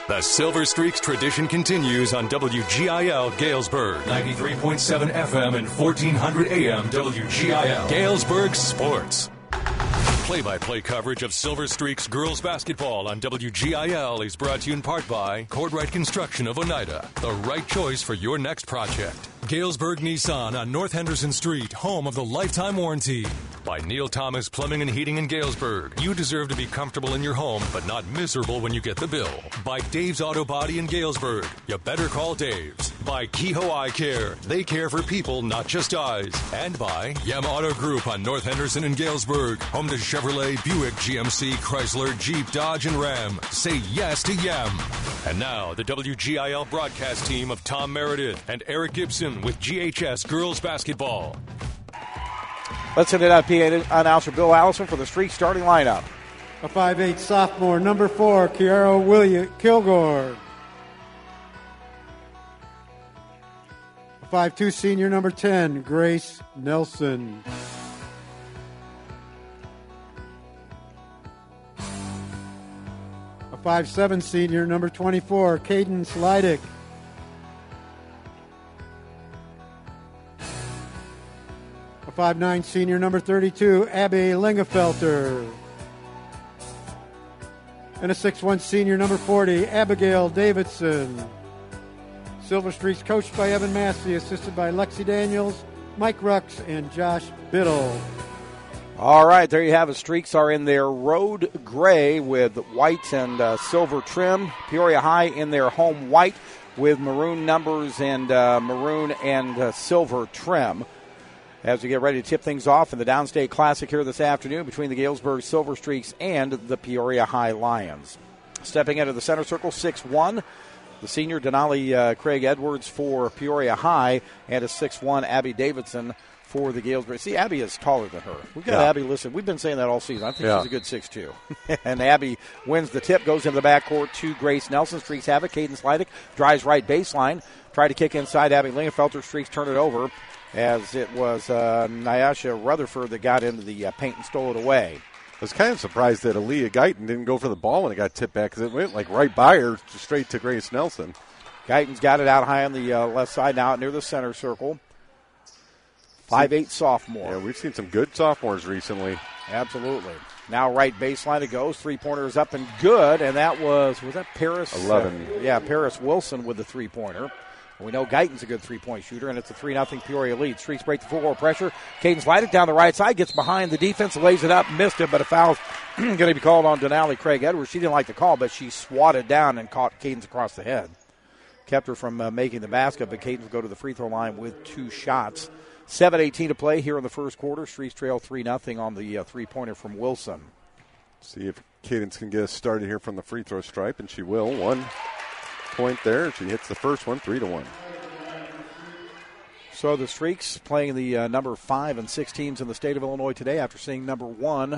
The Silver Streaks tradition continues on WGIL Galesburg, 93.7 FM and 1400 AM WGIL. Galesburg Sports. Play-by-play coverage of Silver Streaks girls basketball on WGIL is brought to you in part by Cordwright Construction of Oneida, the right choice for your next project. Galesburg Nissan on North Henderson Street, home of the lifetime warranty. By Neil Thomas Plumbing and Heating in Galesburg. You deserve to be comfortable in your home, but not miserable when you get the bill. By Dave's Auto Body in Galesburg. You better call Dave's. By Kehoe Eye Care. They care for people, not just eyes. And by Yem Auto Group on North Henderson in Galesburg. Home to Chevrolet, Buick, GMC, Chrysler, Jeep, Dodge, and Ram. Say yes to Yem. And now, the WGIL broadcast team of Tom Meredith and Eric Gibson with GHS Girls Basketball. Let's send it out, PA announcer Bill Allison for the Streak starting lineup. A 5'8" sophomore, number 4, Kiara Kilgore. A 5'2" senior, number 10, Grace Nelson. A 5'7" senior, number 24, Caden Slidick. A 5'9" senior, number 32, Abby Lingefelter. And a 6'1" senior, number 40, Abigail Davidson. Silver Streaks coached by Evan Massey, assisted by Lexi Daniels, Mike Rux, and Josh Biddle. All right, there you have it. Streaks are in their road gray with white and silver trim. Peoria High in their home white with maroon numbers and maroon and silver trim. As we get ready to tip things off in the Downstate Classic here this afternoon between the Galesburg Silver Streaks and the Peoria High Lions. Stepping into the center circle, 6'1", the senior Denali Craig Edwards for Peoria High, and a 6'1", Abby Davidson for the Galesburg. See, Abby is taller than her. We've got Abby, listen, we've been saying that all season. I think she's a good 6'2". And Abby wins the tip, goes into the backcourt to Grace Nelson. Streaks have it. Caden Slidick drives right baseline. Tried to kick inside. Abby Lingefelter. Streaks turn it over, as it was Nyasha Rutherford that got into the paint and stole it away. I was kind of surprised that Aaliyah Guyton didn't go for the ball when it got tipped back, because it went like right by her, straight to Grace Nelson. Guyton's got it out high on the left side now, near the center circle. 5'8" sophomore. Yeah, we've seen some good sophomores recently. Absolutely. Now right baseline it goes. Three-pointer is up and good, and that was that Paris? 11. Paris Wilson with the three-pointer. We know Guyton's a good three-point shooter, and it's a 3-0 Peoria lead. Streaks break the full-court pressure. Caden Slidick down the right side, gets behind the defense, lays it up, missed it, but a foul's going to be called on Denali Craig Edwards. She didn't like the call, but she swatted down and caught Caden's across the head. Kept her from making the basket, but Caden will go to the free-throw line with 2 shots. 7:18 to play here in the first quarter. Streaks trail 3-0 on the three-pointer from Wilson. See if Cadence can get us started here from the free-throw stripe, and she will. 1 point there. She hits the first one, 3-1. So the Streaks playing the number 5 and 6 teams in the state of Illinois today after seeing number 1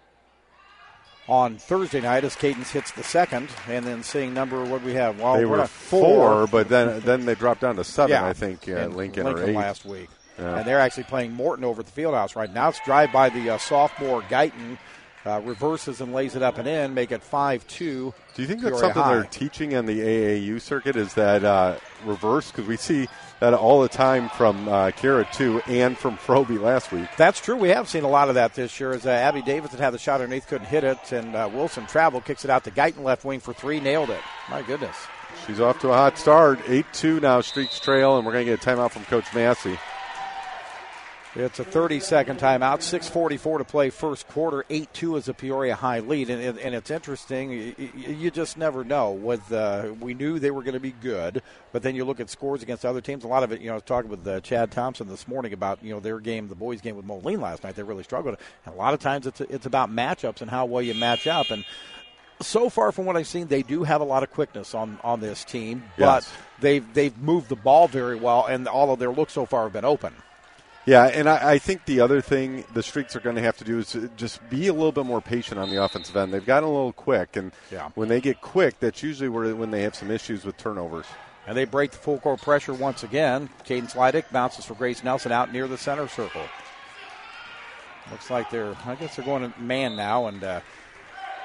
on Thursday night as Cadence hits the second, and then seeing number, what do we have? Well, they were 4, but then they dropped down to 7, I think, Lincoln or 8. Last week. Yeah. And they're actually playing Morton over at the Fieldhouse right now. It's drive by the sophomore Guyton. Reverses and lays it up and in, make it 5-2. Do you think that's something they're teaching on the AAU circuit, is that reverse? Because we see that all the time from Kira, too, and from Frobe last week. That's true. We have seen a lot of that this year, as Abby Davidson had the shot underneath, couldn't hit it, and Wilson traveled, kicks it out to Guyton, left wing for 3, nailed it. My goodness. She's off to a hot start. 8-2 now, Streaks trail, and we're going to get a timeout from Coach Massey. It's a 30-second timeout, 6:44 to play first quarter, 8-2 is a Peoria High lead. And it's interesting, you just never know. We knew they were going to be good, but then you look at scores against other teams. A lot of it, I was talking with Chad Thompson this morning about, their game, the boys' game with Moline last night. They really struggled. And a lot of times it's about matchups and how well you match up. And so far from what I've seen, they do have a lot of quickness on this team, but they've moved the ball very well, and all of their looks so far have been open. Yeah, and I think the other thing the Streaks are going to have to do is just be a little bit more patient on the offensive end. They've gotten a little quick, and when they get quick, that's usually when they have some issues with turnovers. And they break the full court pressure once again. Caden Slidick bounces for Grace Nelson out near the center circle. Looks like they're going to man now, and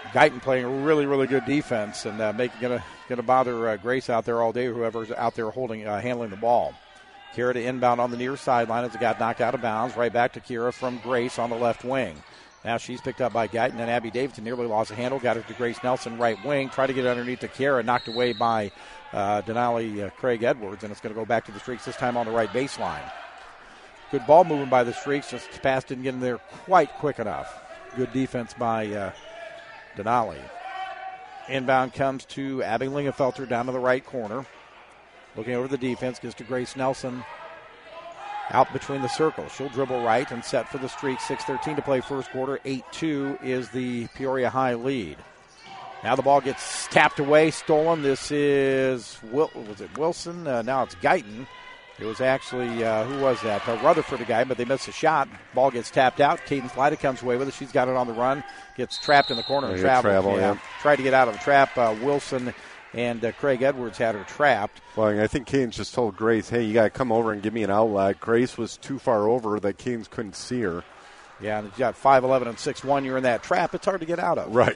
Guyton playing a really, really good defense and going to bother Grace out there all day, whoever's out there handling the ball. Kira to inbound on the near sideline as it got knocked out of bounds. Right back to Kira from Grace on the left wing. Now she's picked up by Guyton, and Abby Davidson nearly lost a handle. Got it to Grace Nelson, right wing. Tried to get it underneath to Kira, knocked away by Denali Craig Edwards, and it's going to go back to the Streaks, this time on the right baseline. Good ball moving by the Streaks, just the pass didn't get in there quite quick enough. Good defense by Denali. Inbound comes to Abby Lingenfelter down to the right corner. Looking over the defense, gives to Grace Nelson. Out between the circles. She'll dribble right and set for the Streaks. 6:13 to play first quarter. 8-2 is the Peoria High lead. Now the ball gets tapped away, stolen. This is, was it Wilson? Now it's Guyton. It was actually, who was that? Rutherford, a guy, but they missed a shot. Ball gets tapped out. Cadence Lyda comes away with it. She's got it on the run. Gets trapped in the corner and travels. Yeah. Tried to get out of the trap. Wilson and Craig Edwards had her trapped. Well, I think Cadence just told Grace, hey, you got to come over and give me an outlet. Grace was too far over that Cadence couldn't see her. Yeah, and you got 5'11" and 6'1". You're in that trap. It's hard to get out of. Right.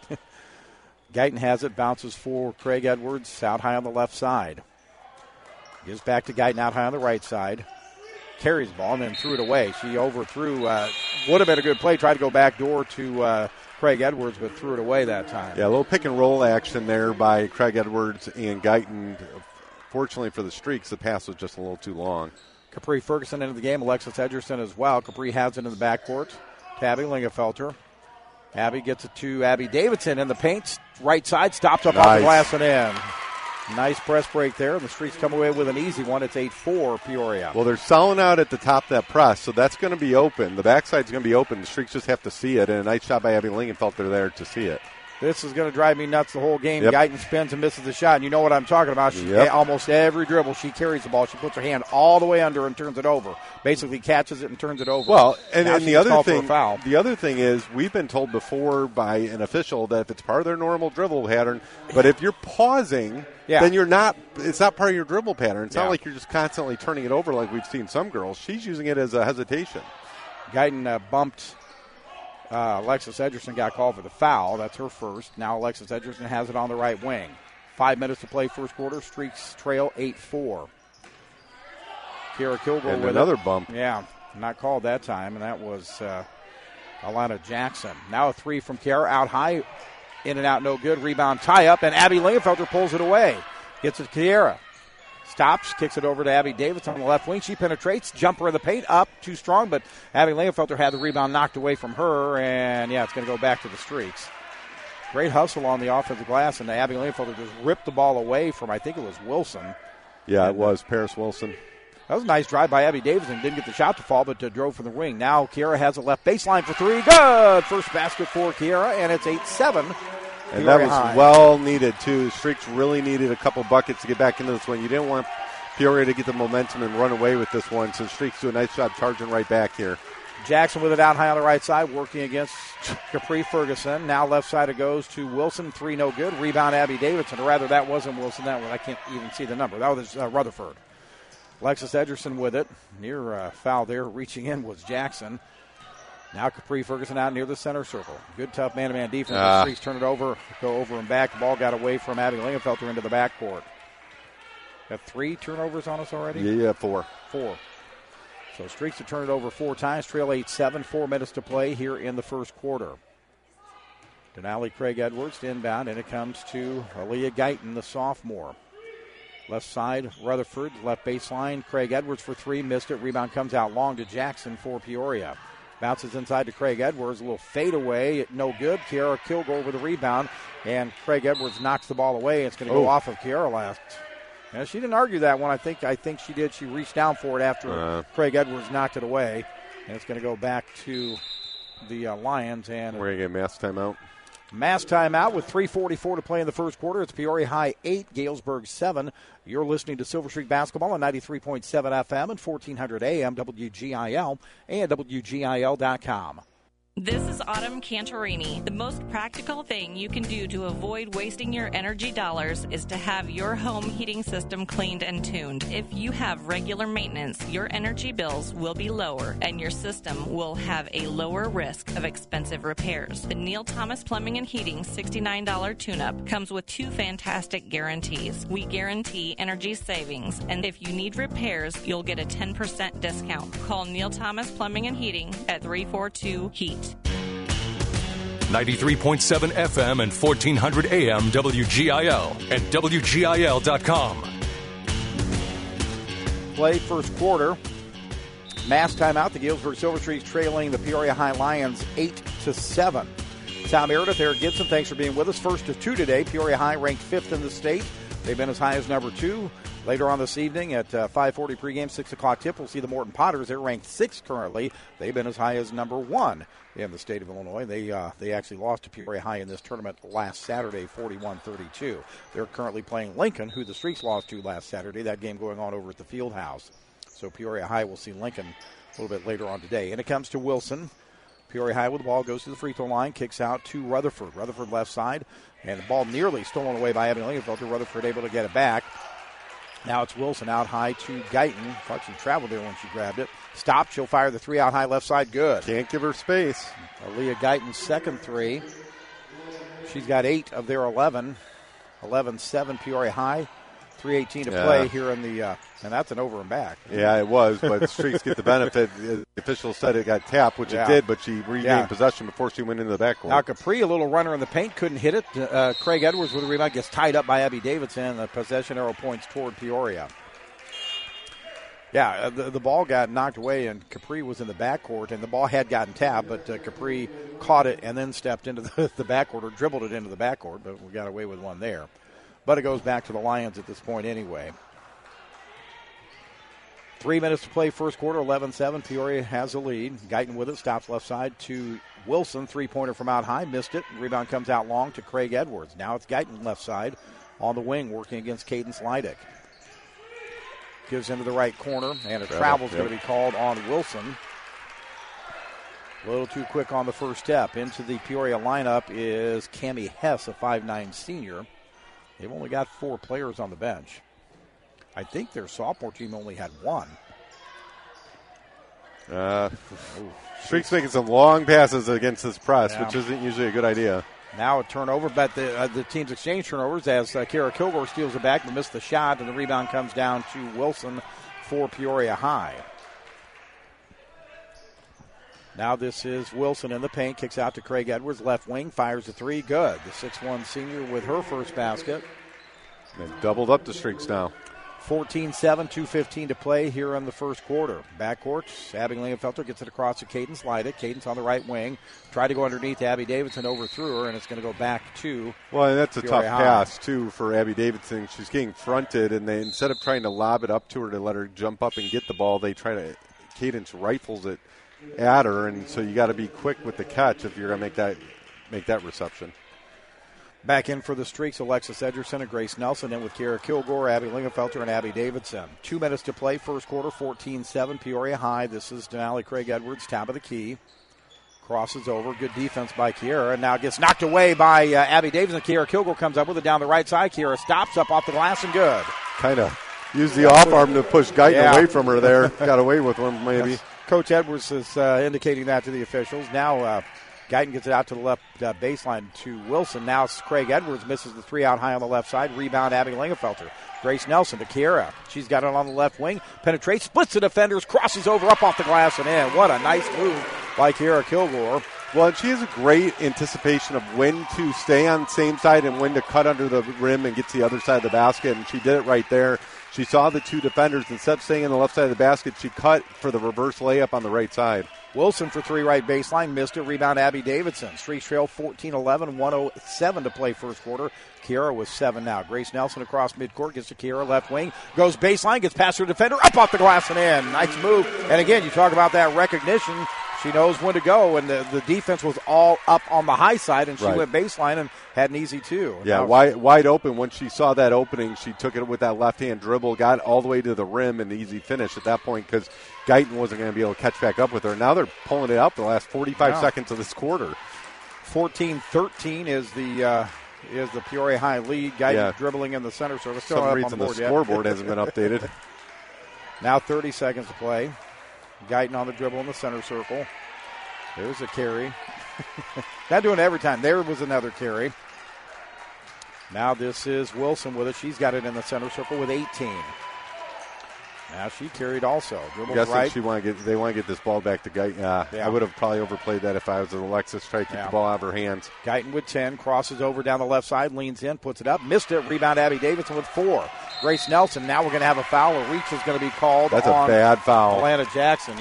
Guyton has it. Bounces for Craig Edwards out high on the left side. Gives back to Guyton out high on the right side. Carries the ball and then threw it away. She overthrew. Would have been a good play. Tried to go back door to Craig Edwards, but threw it away that time. Yeah, a little pick and roll action there by Craig Edwards and Guyton. Fortunately for the Streaks, the pass was just a little too long. Capri Ferguson into the game. Alexis Edgerson as well. Capri has it in the backcourt. To Abby Lingenfelter. Abby gets it to Abby Davidson in the paint. Right side, stops up off the glass and in. Nice press break there, and the Streaks come away with an easy one. It's 8-4 Peoria. Well, they're selling out at the top of that press, so that's going to be open. The backside's going to be open. The Streaks just have to see it, and a nice shot by Abby Lingenfelter there to see it. This is going to drive me nuts the whole game. Yep. Guyton spins and misses the shot, and you know what I'm talking about. Almost every dribble, she carries the ball. She puts her hand all the way under and turns it over. Basically catches it and turns it over. Well, and the other thing is we've been told before by an official that if it's part of their normal dribble pattern, but if you're pausing, then it's not part of your dribble pattern. It's not like you're just constantly turning it over like we've seen some girls. She's using it as a hesitation. Guyton bumped Alexis Edgerson, got called for the foul. That's her first. Now Alexis Edgerson has it on the right wing. 5 minutes to play first quarter. Streaks trail 8-4. Kira Kilgore and with another bump. Yeah, not called that time, and that was Alana Jackson. Now a three from Kira, out high, in and out, no good. Rebound tie up, and Abby Lingenfelter pulls it away. Gets it to Kira. Stops, kicks it over to Abby Davidson on the left wing. She penetrates, jumper in the paint, up, too strong, but Abby Lingenfelter had the rebound knocked away from her, and it's going to go back to the Streaks. Great hustle on the offensive glass, and Abby Lingenfelter just ripped the ball away from, I think it was Wilson. Yeah, it was Paris Wilson. That was a nice drive by Abby Davidson. Didn't get the shot to fall, but drove from the wing. Now Kiera has a left baseline for three. Good! First basket for Kiera, and it's 8-7. And that was well needed, too. Streaks really needed a couple buckets to get back into this one. You didn't want Peoria to get the momentum and run away with this one, so Streaks do a nice job charging right back here. Jackson with it out high on the right side, working against Capri Ferguson. Now left side it goes to Wilson. Three no good. Rebound Abby Davidson. Or rather, that wasn't Wilson. That one, I can't even see the number. That was Rutherford. Alexis Edgerson with it. Near foul there. Reaching in was Jackson. Now Capri Ferguson out near the center circle. Good, tough man-to-man defense. The Streaks turn it over, go over and back. The ball got away from Abby Lingenfelter into the backcourt. Got 3 turnovers on us already? Yeah, 4. 4. So Streaks have turned it over 4 times. Trail 8-7. 4 minutes to play here in the first quarter. Denali Craig Edwards to inbound, and it comes to Aaliyah Guyton, the sophomore. Left side, Rutherford. Left baseline, Craig Edwards for 3. Missed it. Rebound comes out long to Jackson for Peoria. Bounces inside to Craig Edwards. A little fadeaway. No good. Kiara Kilgore with the rebound. And Craig Edwards knocks the ball away. It's going to go off of Kiara last. And she didn't argue that one. I think she did. She reached down for it after Craig Edwards knocked it away. And it's going to go back to the Lions. And we're going to get mass timeout. Mass timeout with 3:44 to play in the first quarter. It's Peoria High 8, Galesburg 7. You're listening to Silver Streak Basketball on 93.7 FM and 1400 AM, WGIL, and WGIL.com. This is Autumn Cantorini. The most practical thing you can do to avoid wasting your energy dollars is to have your home heating system cleaned and tuned. If you have regular maintenance, your energy bills will be lower and your system will have a lower risk of expensive repairs. The Neil Thomas Plumbing and Heating $69 tune-up comes with 2 fantastic guarantees. We guarantee energy savings, and if you need repairs, you'll get a 10% discount. Call Neil Thomas Plumbing and Heating at 342-HEAT. 93.7 FM and 1400 AM WGIL and WGIL.com. Play first quarter. Mass timeout. The Galesburg Silver Streaks trailing the Peoria High Lions 8-7. Tom Meredith, Eric Gibson, thanks for being with us. First of 2 today. Peoria High ranked 5th in the state. They've been as high as number 2. Later on this evening at 5:40 pregame, 6 o'clock tip, we'll see the Morton Potters. They're ranked 6th currently. They've been as high as number 1 in the state of Illinois. They actually lost to Peoria High in this tournament last Saturday, 41-32. They're currently playing Lincoln, who the Streaks lost to last Saturday. That game going on over at the Field House. So Peoria High will see Lincoln a little bit later on today. And it comes to Wilson. Peoria High with the ball, goes to the free throw line, kicks out to Rutherford. Rutherford left side, and the ball nearly stolen away by Abby Lingenfelter. Rutherford able to get it back. Now it's Wilson out high to Guyton. Thought she traveled there when she grabbed it. Stopped. She'll fire the 3 out high left side. Good. Can't give her space. Aaliyah Guyton's second 3. She's got 8 of their 11. 11-7 Peoria High. 3:18 to play here in the, and that's an over and back. Yeah, it was, but the Streaks get the benefit. The official said it got tapped, which it did, but she regained possession before she went into the backcourt. Now Capri, a little runner in the paint, couldn't hit it. Craig Edwards with a rebound, gets tied up by Abby Davidson. The possession arrow points toward Peoria. Yeah, the ball got knocked away, and Capri was in the backcourt, and the ball had gotten tapped, but Capri caught it and then stepped into the backcourt, or dribbled it into the backcourt, but we got away with one there. But it goes back to the Lions at this point anyway. 3 minutes to play first quarter, 11-7. Peoria has a lead. Guyton with it, stops left side to Wilson. Three-pointer from out high, missed it. Rebound comes out long to Craig Edwards. Now it's Guyton left side on the wing, working against Cadence Leidick. Gives into the right corner, and a travel's going to be called on Wilson. A little too quick on the first step. Into the Peoria lineup is Cammie Hess, a 5'9 senior. They've only got 4 players on the bench. I think their sophomore team only had 1. Streaks making some long passes against this press, which isn't usually a good idea. Now a turnover, but the teams exchange turnovers as Kara Kilgore steals it back but missed the shot, and the rebound comes down to Wilson for Peoria High. Now this is Wilson in the paint, kicks out to Craig Edwards, left wing, fires a 3, good. The 6'1 senior with her first basket. They've doubled up the Streaks now. 14-7, 2:15 to play here in the first quarter. Backcourt, Abby Lingenfelter gets it across to Cadence Leidick. Cadence on the right wing. Tried to go underneath Abby Davidson, overthrew her, and it's going to go back to Well, and that's a Peoria tough pass, too, for Abby Davidson. She's getting fronted, and they instead of trying to lob it up to her to let her jump up and get the ball, Cadence rifles it at her, and so you got to be quick with the catch if you're going to make that reception. Back in for the Streaks, Alexis Edgerson and Grace Nelson. In with Kara Kilgore, Abby Lingenfelter, and Abby Davidson. 2 minutes to play, first quarter, 14-7, Peoria High. This is Denali Craig Edwards, top of the key. Crosses over, good defense by Kiera, and now gets knocked away by Abby Davidson. Kara Kilgore comes up with it down the right side. Kiera stops up off the glass and good. Kind of used the off arm to push Guyton away from her there. Got away with one maybe. Yes. Coach Edwards is indicating that to the officials. Now Guyton gets it out to the left baseline to Wilson. Now it's Craig Edwards, misses the 3 out high on the left side. Rebound, Abby Lingenfelter. Grace Nelson to Kiera. She's got it on the left wing. Penetrates, splits the defenders, crosses over, up off the glass and in. What a nice move by Kiera Kilgore. Well, she has a great anticipation of when to stay on the same side and when to cut under the rim and get to the other side of the basket, and she did it right there. She saw the 2 defenders. Instead of staying on the left side of the basket, she cut for the reverse layup on the right side. Wilson for 3 right baseline, missed it. Rebound, Abby Davidson. Streaks trail 14-11, 1:07 to play first quarter. Kiera with 7 now. Grace Nelson across midcourt, gets to Kiera, left wing, goes baseline, gets past her defender, up off the glass and in. Nice move. And again, you talk about that recognition. She knows when to go, and the defense was all up on the high side, and she went baseline and had an easy two. Yeah, wide open. When she saw that opening, she took it with that left-hand dribble, got all the way to the rim, and easy finish at that point because Guyton wasn't going to be able to catch back up with her. Now they're pulling it up the last 45 seconds of this quarter. 14-13 is the Peoria High lead. Guyton dribbling in the center circle. For some reason the scoreboard hasn't been updated. Now 30 seconds to play. Guyton on the dribble in the center circle. There's a carry. Not doing it every time. There was another carry. Now this is Wilson with it. She's got it in the center circle with 18. Now she carried also. Dribbles right. They want to get this ball back to Guyton. I would have probably overplayed that if I was Alexis, trying to keep the ball out of her hands. Guyton with 10, crosses over down the left side, leans in, puts it up, missed it. Rebound Abby Davidson with 4. Grace Nelson, now we're going to have a foul. A reach is going to be called. That's a bad foul. Atlanta Jackson,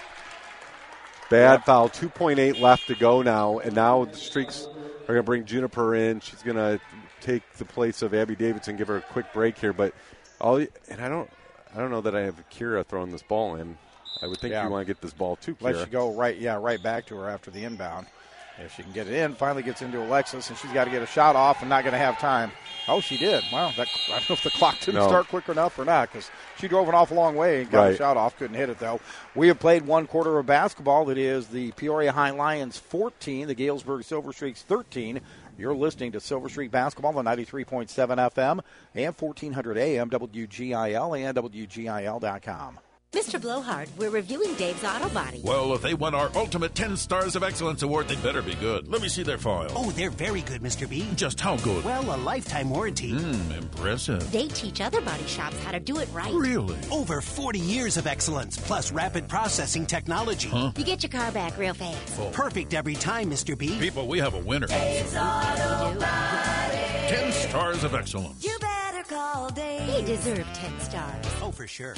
Bad foul. 2.8 left to go now, and now the Streaks are going to bring Juniper in. She's going to take the place of Abby Davidson, give her a quick break here. But I don't know that I have Kira throwing this ball in. I would think you want to get this ball to Kira. Let you go right back to her after the inbound. If she can get it in, finally gets into Alexis, and she's got to get a shot off and not going to have time. Oh, she did. Wow, I don't know if the clock didn't start quick enough or not because she drove an awful long way and got a shot off. Couldn't hit it, though. We have played one quarter of basketball. It is the Peoria High Lions 14, the Galesburg Silver Streaks 13. You're listening to Silver Streak Basketball on 93.7 FM and 1400 AM, WGIL and WGIL.com. Mr. Blowhard, we're reviewing Dave's Auto Body. Well, if they won our Ultimate 10 Stars of Excellence Award, they better be good. Let me see their file. Oh, they're very good, Mr. B. Just how good? Well, a lifetime warranty. Impressive. They teach other body shops how to do it right. Really? Over 40 years of excellence, plus rapid processing technology. You get your car back real fast. Oh. Perfect every time, Mr. B. People, we have a winner. Dave's Auto Body. 10 Stars of Excellence. You better call Dave. They deserve 10 stars. Oh, for sure.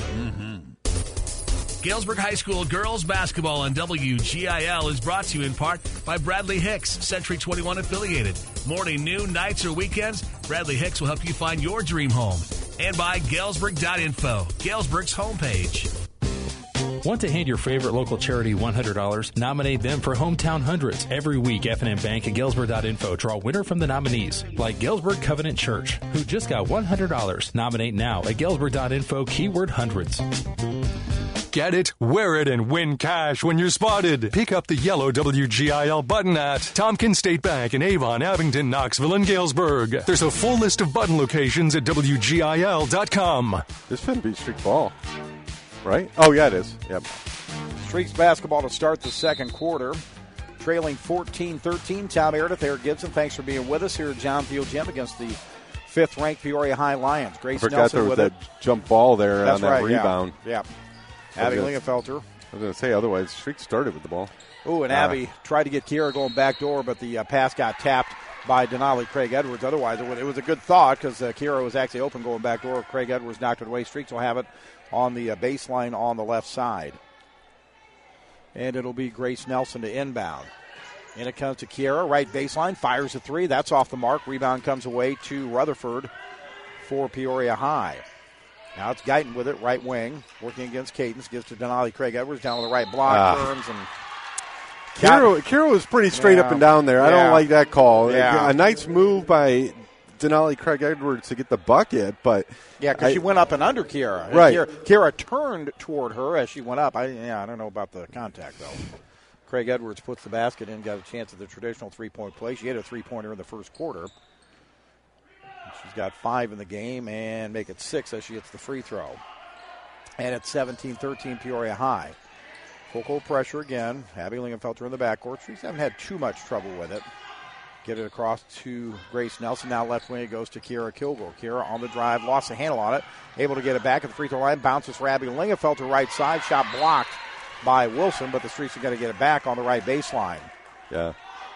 Galesburg High School girls basketball on WGIL is brought to you in part by Bradley Hicks, Century 21 affiliated. Morning, noon, nights, or weekends, Bradley Hicks will help you find your dream home. And by Galesburg.info, Galesburg's homepage. Want to hand your favorite local charity $100? Nominate them for Hometown Hundreds. Every week, F&M Bank and Galesburg.info draw a winner from the nominees, like Galesburg Covenant Church, who just got $100. Nominate now at Galesburg.info, keyword hundreds. Get it, wear it, and win cash when you're spotted. Pick up the yellow WGIL button at Tompkins State Bank in Avon, Abington, Knoxville, and Galesburg. There's a full list of button locations at WGIL.com. This shouldn't be streak ball, right? Oh, yeah, it is. Yep. Streaks basketball to start the second quarter. Trailing 14-13, Town Meredith, Eric Gibson. Thanks for being with us here at John Field Gym against the 5th-ranked Peoria High Lions. Grace Nelson there was that jump ball there on that rebound. Yeah. Abby Lingenfelter. I was going to say, otherwise, Streak started with the ball. Oh, and Abby tried to get Kiera going back door, but the pass got tapped by Denali Craig Edwards. Otherwise, it was a good thought because Kiera was actually open going back door. Craig Edwards knocked it away. Streaks will have it on the baseline on the left side. And it'll be Grace Nelson to inbound. And it comes to Kiera, right baseline, fires a three. That's off the mark. Rebound comes away to Rutherford for Peoria High. Now it's Guyton with it, right wing, working against Cadence. Gives to Denali Craig Edwards down on the right block. Turns and Kira was pretty straight up and down there. I don't like that call. A nice move by Denali Craig Edwards to get the bucket, but because she went up and under Kiera. Right. Kiera turned toward her as she went up. I don't know about the contact though. Craig Edwards puts the basket in, got a chance at the traditional three-point play. She hit a three-pointer in the first quarter. She's got 5 in the game and make it 6 as she hits the free throw. And it's 17-13 Peoria High. Full court pressure again. Abby Lingenfelter in the backcourt. She's haven't had too much trouble with it. Get it across to Grace Nelson. Now left wing it goes to Kiera Kilgore. Kiera on the drive, lost the handle on it. Able to get it back at the free throw line. Bounces for Abby Lingenfelter right side. Shot blocked by Wilson, but the Streaks are going to get it back on the right baseline. Yeah.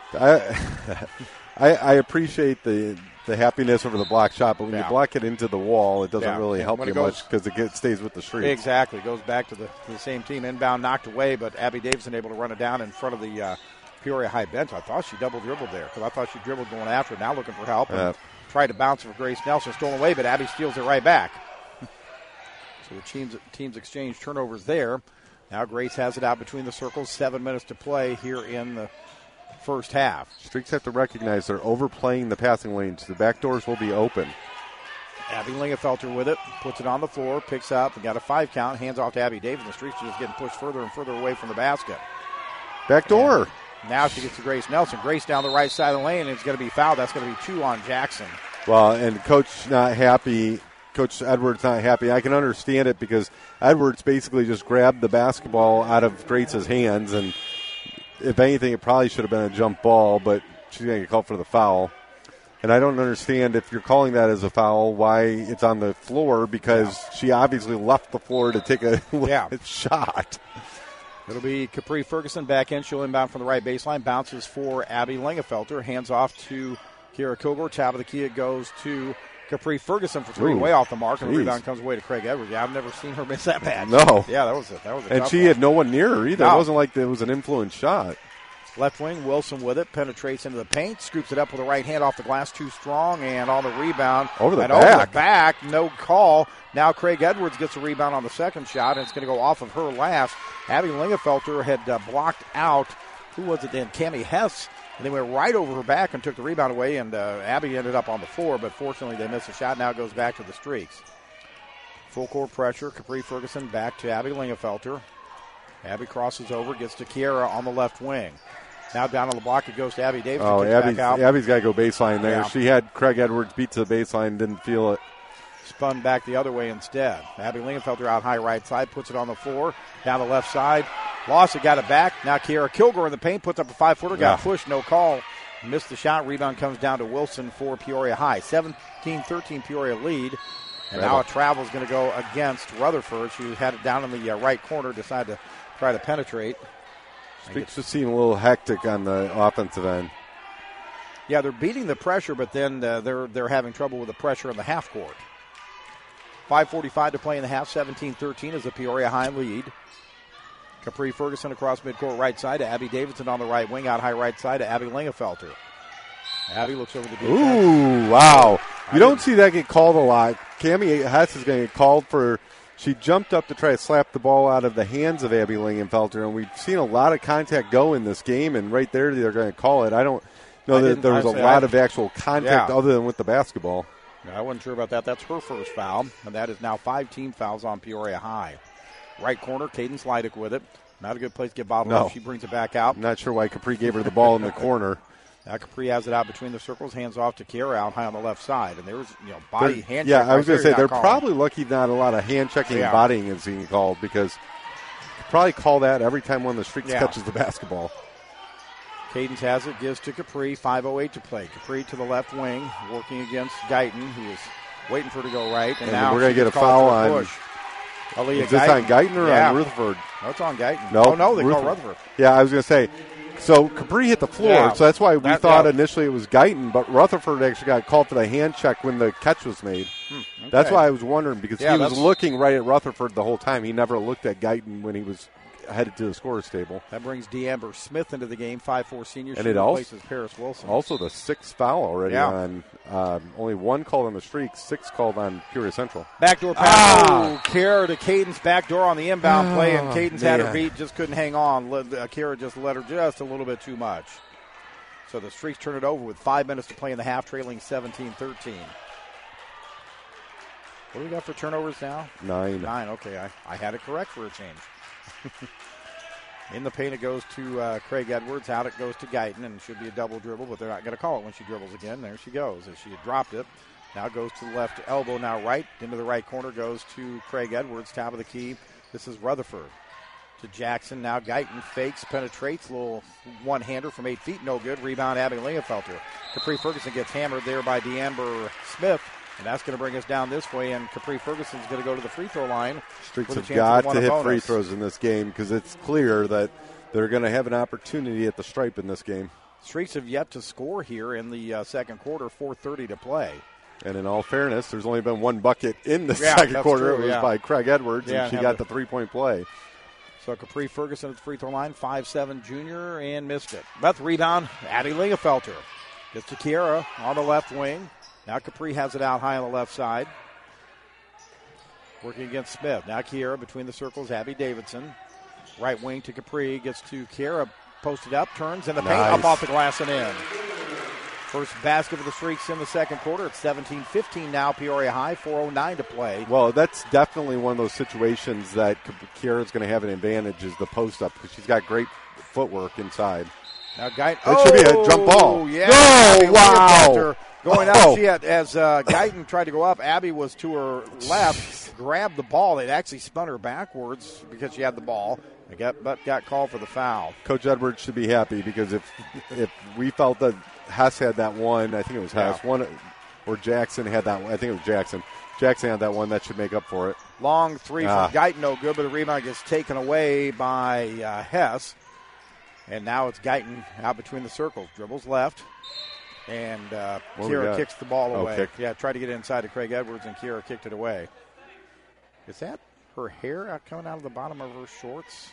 I appreciate the happiness over the block shot, but when you block it into the wall, it doesn't really help you much because it stays with the Streaks. Exactly. It goes back to the same team. Inbound knocked away, but Abby Davidson able to run it down in front of the Peoria High bench. I thought she double dribbled there because I thought she dribbled going after it. Now looking for help. And tried to bounce it for Grace Nelson. Stolen away, but Abby steals it right back. So the teams exchange turnovers there. Now Grace has it out between the circles. 7 minutes to play here in the first half. Streaks have to recognize they're overplaying the passing lanes. The back doors will be open. Abby Lingenfelter with it, puts it on the floor, picks up, and got a 5 count, hands off to Abby Davis. The Streaks are just getting pushed further and further away from the basket. Back door. And now she gets to Grace Nelson. Grace down the right side of the lane, and it's going to be fouled. That's going to be 2 on Jackson. Well, and Coach not happy. Coach Edwards not happy. I can understand it because Edwards basically just grabbed the basketball out of Grace's hands, and if anything, it probably should have been a jump ball, but she's going to get called for the foul. And I don't understand if you're calling that as a foul, why it's on the floor, because she obviously left the floor to take a shot. It'll be Capri Ferguson back in. She'll inbound from the right baseline. Bounces for Abby Lingenfelter. Hands off to Kira Kilgore. Top of the key, it goes to Capri Ferguson for 3, way off the mark, and the rebound comes away to Craig Edwards. Yeah, I've never seen her miss that bad. No. Yeah, that was a and tough she one. had no one near her either. No. It wasn't like it was an influence shot. Left wing, Wilson with it, penetrates into the paint, scoops it up with the right hand off the glass, too strong, and on the rebound. Over the back, no call. Now Craig Edwards gets a rebound on the second shot, and it's going to go off of her last. Abby Lingenfelter had blocked out, who was it then? Cammie Hess. And they went right over her back and took the rebound away, and Abby ended up on the floor, but fortunately they missed a shot. Now it goes back to the Streaks. Full court pressure. Capri Ferguson back to Abby Lingenfelter. Abby crosses over, gets to Kiera on the left wing. Now down on the block, it goes to Abby Davis. Oh, Abby's got to go baseline there. Yeah. She had Craig Edwards beat to the baseline, didn't feel it. Spun back the other way instead. Abby Lingenfelter out high right side, puts it on the floor, down the left side. Lost it, got it back. Now Kiera Kilgore in the paint, puts up a 5-footer, got pushed, no call. Missed the shot. Rebound comes down to Wilson for Peoria High. 17-13 Peoria lead. And now a travel is going to go against Rutherford. She had it down in the right corner, decided to try to penetrate. Streaks just seem a little hectic on the offensive end. Yeah, they're beating the pressure, but then they're having trouble with the pressure in the half court. 5:45 to play in the half. 17-13 is the Peoria High lead. Capri Ferguson across midcourt right side to Abby Davidson on the right wing, out high right side to Abby Lingenfelter. Abby looks over the defense. Ooh, wow. You don't see that get called a lot. Cammie Hess is going to get called for, she jumped up to try to slap the ball out of the hands of Abby Lingenfelter, and we've seen a lot of contact go in this game, and right there they're going to call it. I don't know that there was a lot of actual contact other than with the basketball. I wasn't sure about that. That's her first foul, and that is now 5 team fouls on Peoria High. Right corner, Cadence Leidick with it. Not a good place to get bottled up. She brings it back out. I'm not sure why Capri gave her the ball in the corner. Now Capri has it out between the circles, hands off to Kiera out high on the left side. And there's, body hand check. Yeah, I was going to say, they're probably lucky not a lot of hand checking and bodying is being called, because you could probably call that every time one of the Streaks catches the basketball. Cadence has it, gives to Capri, 5:08 to play. Capri to the left wing, working against Guyton, who is waiting for it to go right. And now we're going to get a foul on. Aaliyah is this Guyton. on Guyton or on Rutherford? No, it's on Guyton. No, they call Rutherford. Yeah, I was going to say. So Capri hit the floor, so that's why we thought initially it was Guyton, but Rutherford actually got called for the hand check when the catch was made. Okay. That's why I was wondering, because he was looking right at Rutherford the whole time. He never looked at Guyton when he was headed to the scorer's table. That brings DeAmber Smith into the game, 5'4" senior. And it replaces Paris Wilson. Also the 6th foul already on only 1 called on the Streaks, 6 called on Peoria Central. Backdoor pass. Kiera to Cadence, backdoor on the inbound play, and Cadence had her beat, just couldn't hang on. Kiera just let her just a little bit too much. So the Streaks turn it over with 5 minutes to play in the half, trailing 17-13. What do we got for turnovers now? 9. Okay, I had it correct for a change. In the paint, it goes to Craig Edwards. Out it goes to Guyton, and it should be a double dribble, but they're not going to call it when she dribbles again. There she goes. As she had dropped it, now goes to the left elbow, now right. Into the right corner goes to Craig Edwards, top of the key. This is Rutherford. To Jackson, now Guyton fakes, penetrates, little one-hander from 8 feet, no good. Rebound, Abby Lingenfelter. Capri Ferguson gets hammered there by DeAmber Smith. And that's going to bring us down this way, and Capri Ferguson's going to go to the free throw line. Streaks have got to hit free throws in this game, because it's clear that they're going to have an opportunity at the stripe in this game. Streaks have yet to score here in the second quarter, 4:30 to play. And in all fairness, there's only been 1 bucket in the second quarter. True, it was by Craig Edwards, and she got the 3-point play. So Capri Ferguson at the free throw line, 5'7" junior, and missed it. But the rebound, Abby Lingenfelter. Gets to Kiera on the left wing. Now Capri has it out high on the left side. Working against Smith. Now Kiera between the circles, Abby Davidson. Right wing to Capri, gets to Kiera, posted up, turns in the paint, up off the glass and in. First basket for the Streaks in the second quarter. It's 17-15 now, Peoria High, 4:09 to play. Well, that's definitely one of those situations that Kiera's going to have an advantage is the post-up because she's got great footwork inside. Now, Guyton. That should be a jump ball. Yeah. Oh, wow. Going out, she had, as Guyton tried to go up, Abby was to her left, grabbed the ball. It actually spun her backwards because she had the ball. But got called for the foul. Coach Edwards should be happy because if we felt that Hess had that one, I think it was Hess, one, or Jackson had that one. I think it was Jackson. Jackson had that one. That should make up for it. Long three from Guyton, no good, but the rebound gets taken away by Hess. And now it's Guyton out between the circles. Dribbles left. And Kiera kicks the ball away. Yeah, tried to get inside to Craig Edwards, and Kiera kicked it away. Is that her hair coming out of the bottom of her shorts?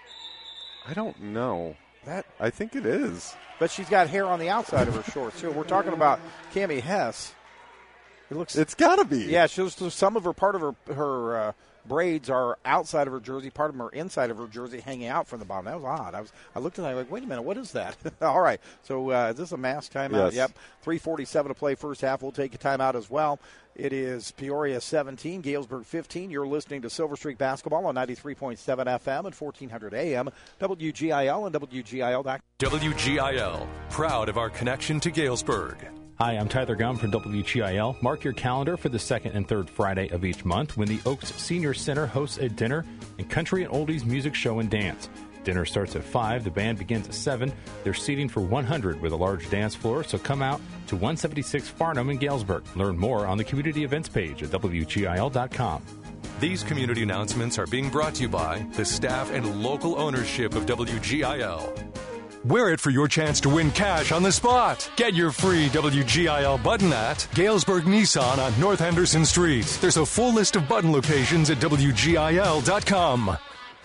I don't know. I think it is. But she's got hair on the outside of her shorts, too. We're talking about Cammie Hess. It's got to be. Yeah, some of her, part of her braids are outside of her jersey, part of them are inside of her jersey, hanging out from the bottom. That was odd. I looked at it like, wait a minute, what is that? All right, so is this a mass timeout? Yes. Yep. 3:47 to play first half. We'll take a timeout as well. It is Peoria 17, Galesburg 15. You're listening to Silver Streak Basketball on 93.7 FM and 1400 AM, WGIL and WGIL.com. WGIL, proud of our connection to Galesburg. Hi, I'm Tyler Gum from WGIL. Mark your calendar for the second and third Friday of each month when the Oaks Senior Center hosts a dinner and country and oldies music show and dance. Dinner starts at 5. The band begins at 7. There's seating for 100 with a large dance floor, so come out to 176 Farnham in Galesburg. Learn more on the community events page at WGIL.com. These community announcements are being brought to you by the staff and local ownership of WGIL. Wear it for your chance to win cash on the spot. Get your free WGIL button at Galesburg Nissan on North Henderson Street. There's a full list of button locations at WGIL.com.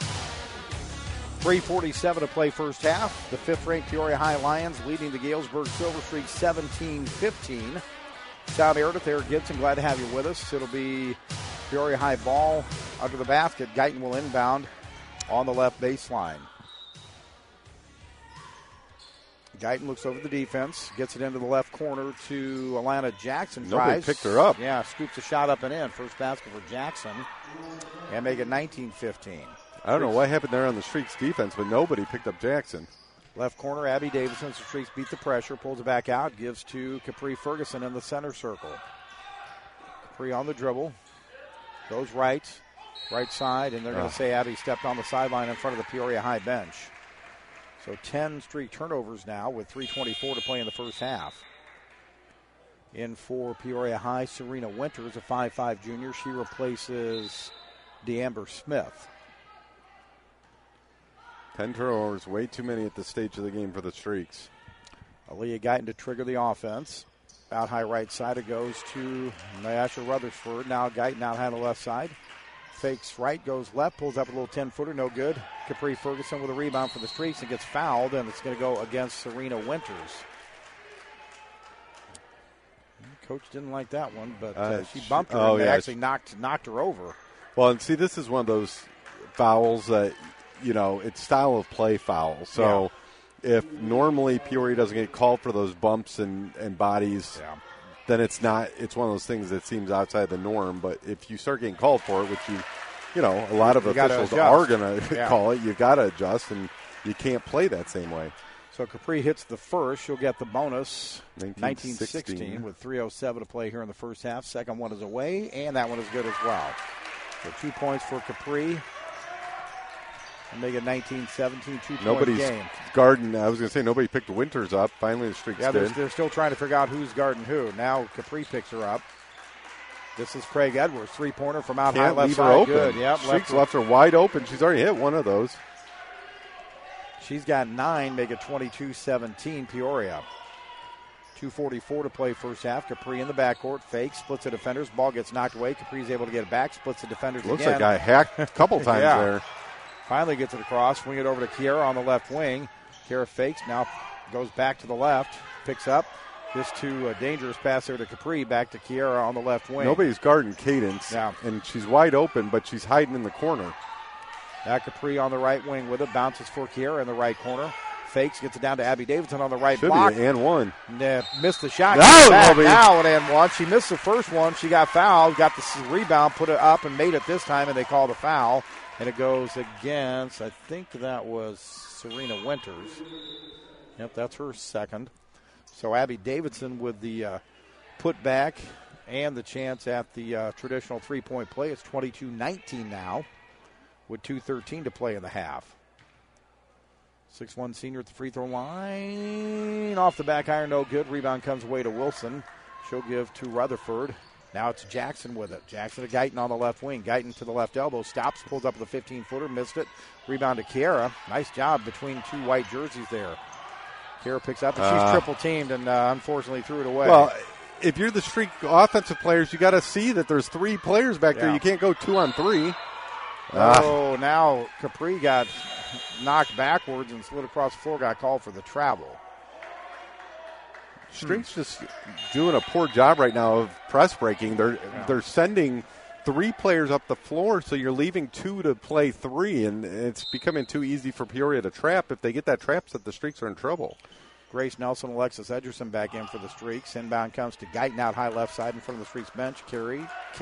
3:47 to play first half. The fifth-ranked Peoria High Lions leading the Galesburg Silver Streak 17-15. South Meredith, Eric Gibson, glad to have you with us. It'll be Peoria High ball under the basket. Guyton will inbound on the left baseline. Guyton looks over the defense, gets it into the left corner to Alana Jackson. Nobody picked her up. Yeah, scoops a shot up and in. First basket for Jackson. And make it 19-15. I don't know what happened there on the Streaks defense, but nobody picked up Jackson. Left corner, Abby Davison. The Streaks beat the pressure, pulls it back out, gives to Capri Ferguson in the center circle. Capri on the dribble, goes right side, and they're going to say Abby stepped on the sideline in front of the Peoria High bench. So 10 Streak turnovers now with 3:24 to play in the first half. In for Peoria High, Serena Winters, a 5'5 junior. She replaces DeAmber Smith. 10 turnovers, way too many at this stage of the game for the Streaks. Aaliyah Guyton to trigger the offense. Out high right side, it goes to Nyasha Rutherford. Now Guyton out high on the left side. Fakes right, goes left, pulls up a little 10-footer, no good. Capri Ferguson with a rebound for the Streaks and gets fouled, and it's going to go against Serena Winters. Coach didn't like that one, but she bumped her and actually knocked her over. Well, and see, this is one of those fouls that, it's style of play foul. So if normally Peoria doesn't get called for those bumps and bodies, then it's one of those things that seems outside the norm. But if you start getting called for it, which a lot of officials are going to call it, you got to adjust, and you can't play that same way. So Capri hits the first. She'll get the bonus, 19-16, with 3:07 to play here in the first half. Second one is away, and that one is good as well. So 2 points for Capri. And make it 19-17, 2-point game. Guarding. I was going to say nobody picked Winters up. Finally, the Streaks did. They're still trying to figure out who's guarding who. Now Capri picks her up. This is Craig Edwards, three-pointer from out high left side. Open. Good. Yep, Streaks left her wide open. She's already hit one of those. She's got 9, make it 22-17 Peoria. 2:44 to play first half. Capri in the backcourt, fakes, splits the defenders. Ball gets knocked away. Capri's able to get it back, splits the defenders Looks again. like I hacked a couple times there. Finally gets it across, swing it over to Kiera on the left wing. Kiera fakes, now goes back to the left, picks up. This to a dangerous pass there to Capri, back to Kiera on the left wing. Nobody's guarding Cadence, and she's wide open, but she's hiding in the corner. Now Capri on the right wing with it. Bounces for Kiera in the right corner. Fakes, gets it down to Abby Davidson on the right block. Should be an and one. Missed the shot. Now an and one. She missed the first one. She got fouled, got the rebound, put it up, and made it this time, and they call the foul. And it goes against, I think that was Serena Winters. Yep, that's her second. So Abby Davidson with the putback and the chance at the traditional three-point play. It's 22-19 now with 2:13 to play in the half. 6'1" senior at the free throw line. Off the back iron, no good. Rebound comes away to Wilson. She'll give to Rutherford. Now it's Jackson with it. Jackson to Guyton on the left wing. Guyton to the left elbow. Stops, pulls up with a 15-footer. Missed it. Rebound to Kiera. Nice job between two white jerseys there. Kiera picks up, and she's triple-teamed and unfortunately threw it away. Well, if you're the Streak offensive players, you got to see that there's three players back there. You can't go 2-on-3. Oh, now Capri got knocked backwards and slid across the floor, got called for the travel. Streak's just doing a poor job right now of press breaking. They're sending three players up the floor, so you're leaving two to play three, and it's becoming too easy for Peoria to trap. If they get that trap set, the Streaks are in trouble. Grace Nelson, Alexis Edgerson back in for the Streaks. Inbound comes to Guyton out high left side in front of the Streaks bench. Carry.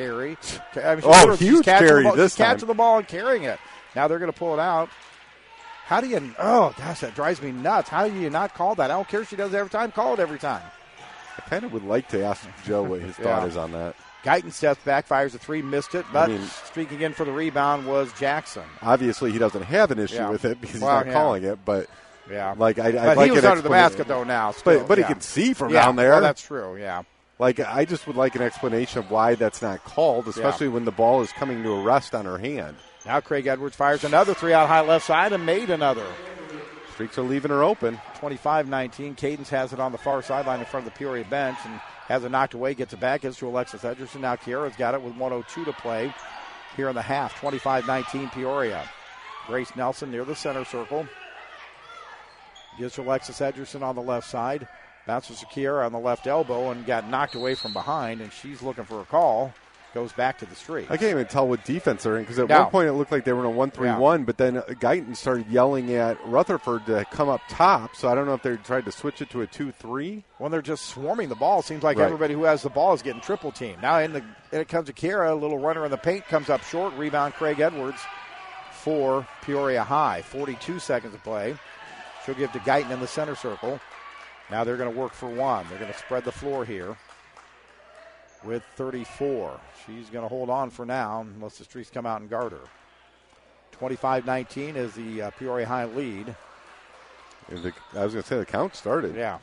Huge carry this time. Catching the ball and carrying it. Now they're going to pull it out. How do you – oh, gosh, that drives me nuts. How do you not call that? I don't care if she does it every time. Call it every time. I kind of would like to ask Joe what his thought is on that. Guyton steps back, fires a three, missed it, but streaking in for the rebound was Jackson. Obviously, he doesn't have an issue with it because he's not calling it, but – yeah, like but he was under the basket though now. Still, but he can see from down there. Well, that's true. Yeah. Like I just would like an explanation of why that's not called, especially when the ball is coming to a rest on her hand. Now Craig Edwards fires another three out high left side and made another. Streaks are leaving her open. 25-19. Cadence has it on the far sideline in front of the Peoria bench and has it knocked away. Gets it back. Gives to Alexis Edgerson. Now Kiera's got it with 1:02 to play here in the half. 25-19 Peoria. Grace Nelson near the center circle. Gives to Alexis Edgerson on the left side. Bounces to Kiera on the left elbow and got knocked away from behind, and she's looking for a call. Goes back to the street. I can't even tell what defense they're in because at one point it looked like they were in a 1-3-1, but then Guyton started yelling at Rutherford to come up top, so I don't know if they tried to switch it to a 2-3. When they're just swarming the ball, it seems like everybody who has the ball is getting triple teamed. Now it comes to Kiera, a little runner in the paint, comes up short, rebound Craig Edwards for Peoria High. 42 seconds to play. She'll give to Guyton in the center circle. Now they're going to work for one. They're going to spread the floor here with 34. She's going to hold on for now unless the Streaks come out and guard her. 25-19 is the Peoria High lead. I was going to say the count started. Yeah.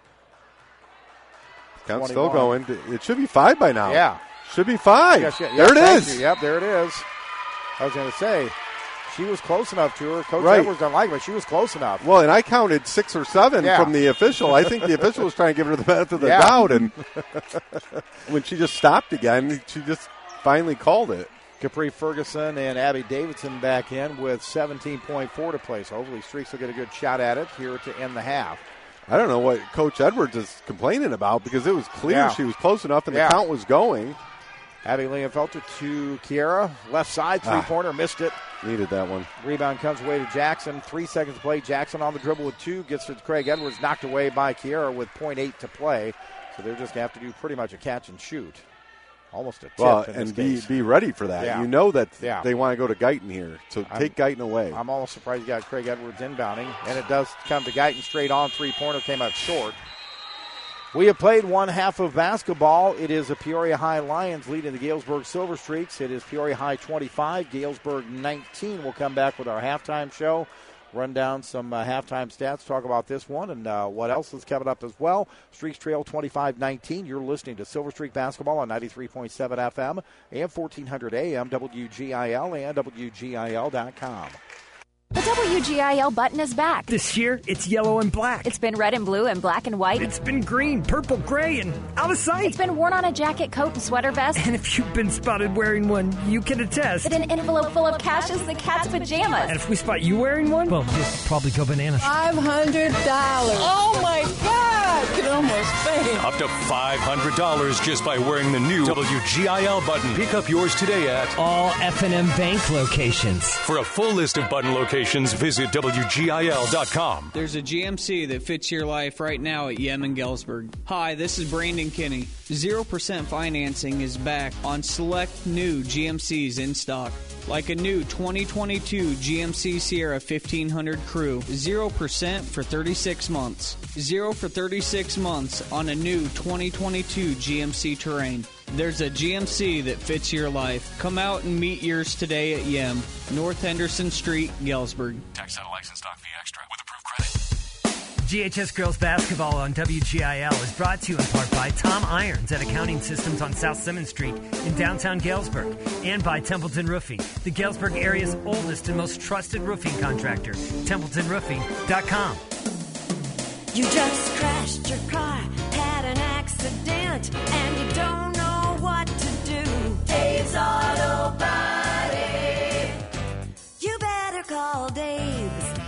Count's still going. It should be 5 by now. Yeah. Should be 5. There it is. Yep, there it is. I was going to say, she was close enough to her. Coach Edwards don't like it, but she was close enough. Well, and I counted 6 or 7 from the official. I think the official was trying to give her the benefit of the doubt, and when she just stopped again, she just finally called it. Capri Ferguson and Abby Davidson back in with 17.4 to play, so hopefully Streaks will get a good shot at it here to end the half. I don't know what Coach Edwards is complaining about because it was clear she was close enough and the count was going. Abby Leonfelter to Kiera. Left side, three-pointer, missed it. Needed that one. Rebound comes away to Jackson. 3 seconds to play. Jackson on the dribble with 2. Gets to Craig Edwards, knocked away by Kiera with 0.8 to play. So they're just going to have to do pretty much a catch and shoot. Almost a tip in this case. Be ready for that. Yeah. You know that they want to go to Guyton here. So take Guyton away. I'm almost surprised you got Craig Edwards inbounding. And it does come to Guyton straight on. Three-pointer came out short. We have played one half of basketball. It is the Peoria High Lions leading the Galesburg Silver Streaks. It is Peoria High 25, Galesburg 19. We'll come back with our halftime show, run down some halftime stats, talk about this one and what else is coming up as well. Streaks trail 25-19. You're listening to Silver Streak Basketball on 93.7 FM and 1400 AM, WGIL and WGIL.com. The WGIL button is back. This year, it's yellow and black. It's been red and blue and black and white. It's been green, purple, gray, and out of sight. It's been worn on a jacket, coat, and sweater vest. And if you've been spotted wearing one, you can attest that an envelope full of cash is the cat's pajamas. And if we spot you wearing one, well, you'll probably go bananas. $500. Oh, my God. Can almost faint. Up to $500 just by wearing the new WGIL button. Pick up yours today at all F&M Bank locations. For a full list of button locations, visit WGIL.com. There's a GMC that fits your life right now at Yem in Galesburg. Hi, this is Brandon Kinney. 0% financing is back on select new GMCs in stock. Like a new 2022 GMC Sierra 1500 Crew, 0% for 36 months. 0 for 36 months on a new 2022 GMC Terrain. There's a GMC that fits your life. Come out and meet yours today at Yem, North Henderson Street, Galesburg. Tax out license stock fee extra with approved credit. GHS Girls Basketball on WGIL is brought to you in part by Tom Irons at Accounting Systems on South Simmons Street in downtown Galesburg, and by Templeton Roofing, the Galesburg area's oldest and most trusted roofing contractor. TempletonRoofing.com. You just crashed your car, had an accident, and you don't know what to do. Dave's Auto Body. You better call Dave's.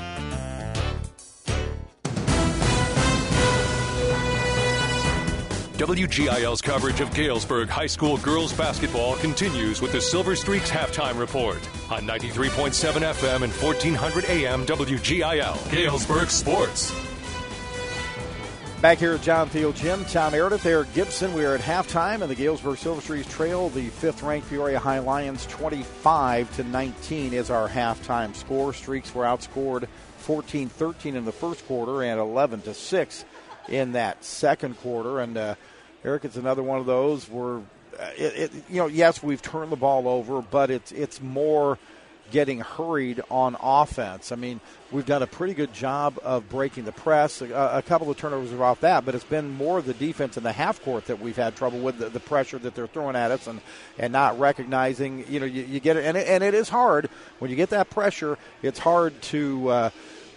WGIL's coverage of Galesburg High School girls basketball continues with the Silver Streaks halftime report on 93.7 FM and 1400 AM WGIL. Galesburg Sports. Back here at John Field Gym, Tom Meredith, Eric Gibson. We are at halftime, and the Galesburg Silver Streaks trail the 5th-ranked Peoria High Lions 25-19 is our halftime score. Streaks were outscored 14-13 in the first quarter and 11-6 in that second quarter. And Eric, it's another one of those where yes, we've turned the ball over, but it's more getting hurried on offense. I mean, we've done a pretty good job of breaking the press. A couple of turnovers are off that, but it's been more the defense in the half court that we've had trouble with, the pressure that they're throwing at us and not recognizing. You get it, and it is hard when you get that pressure. It's hard to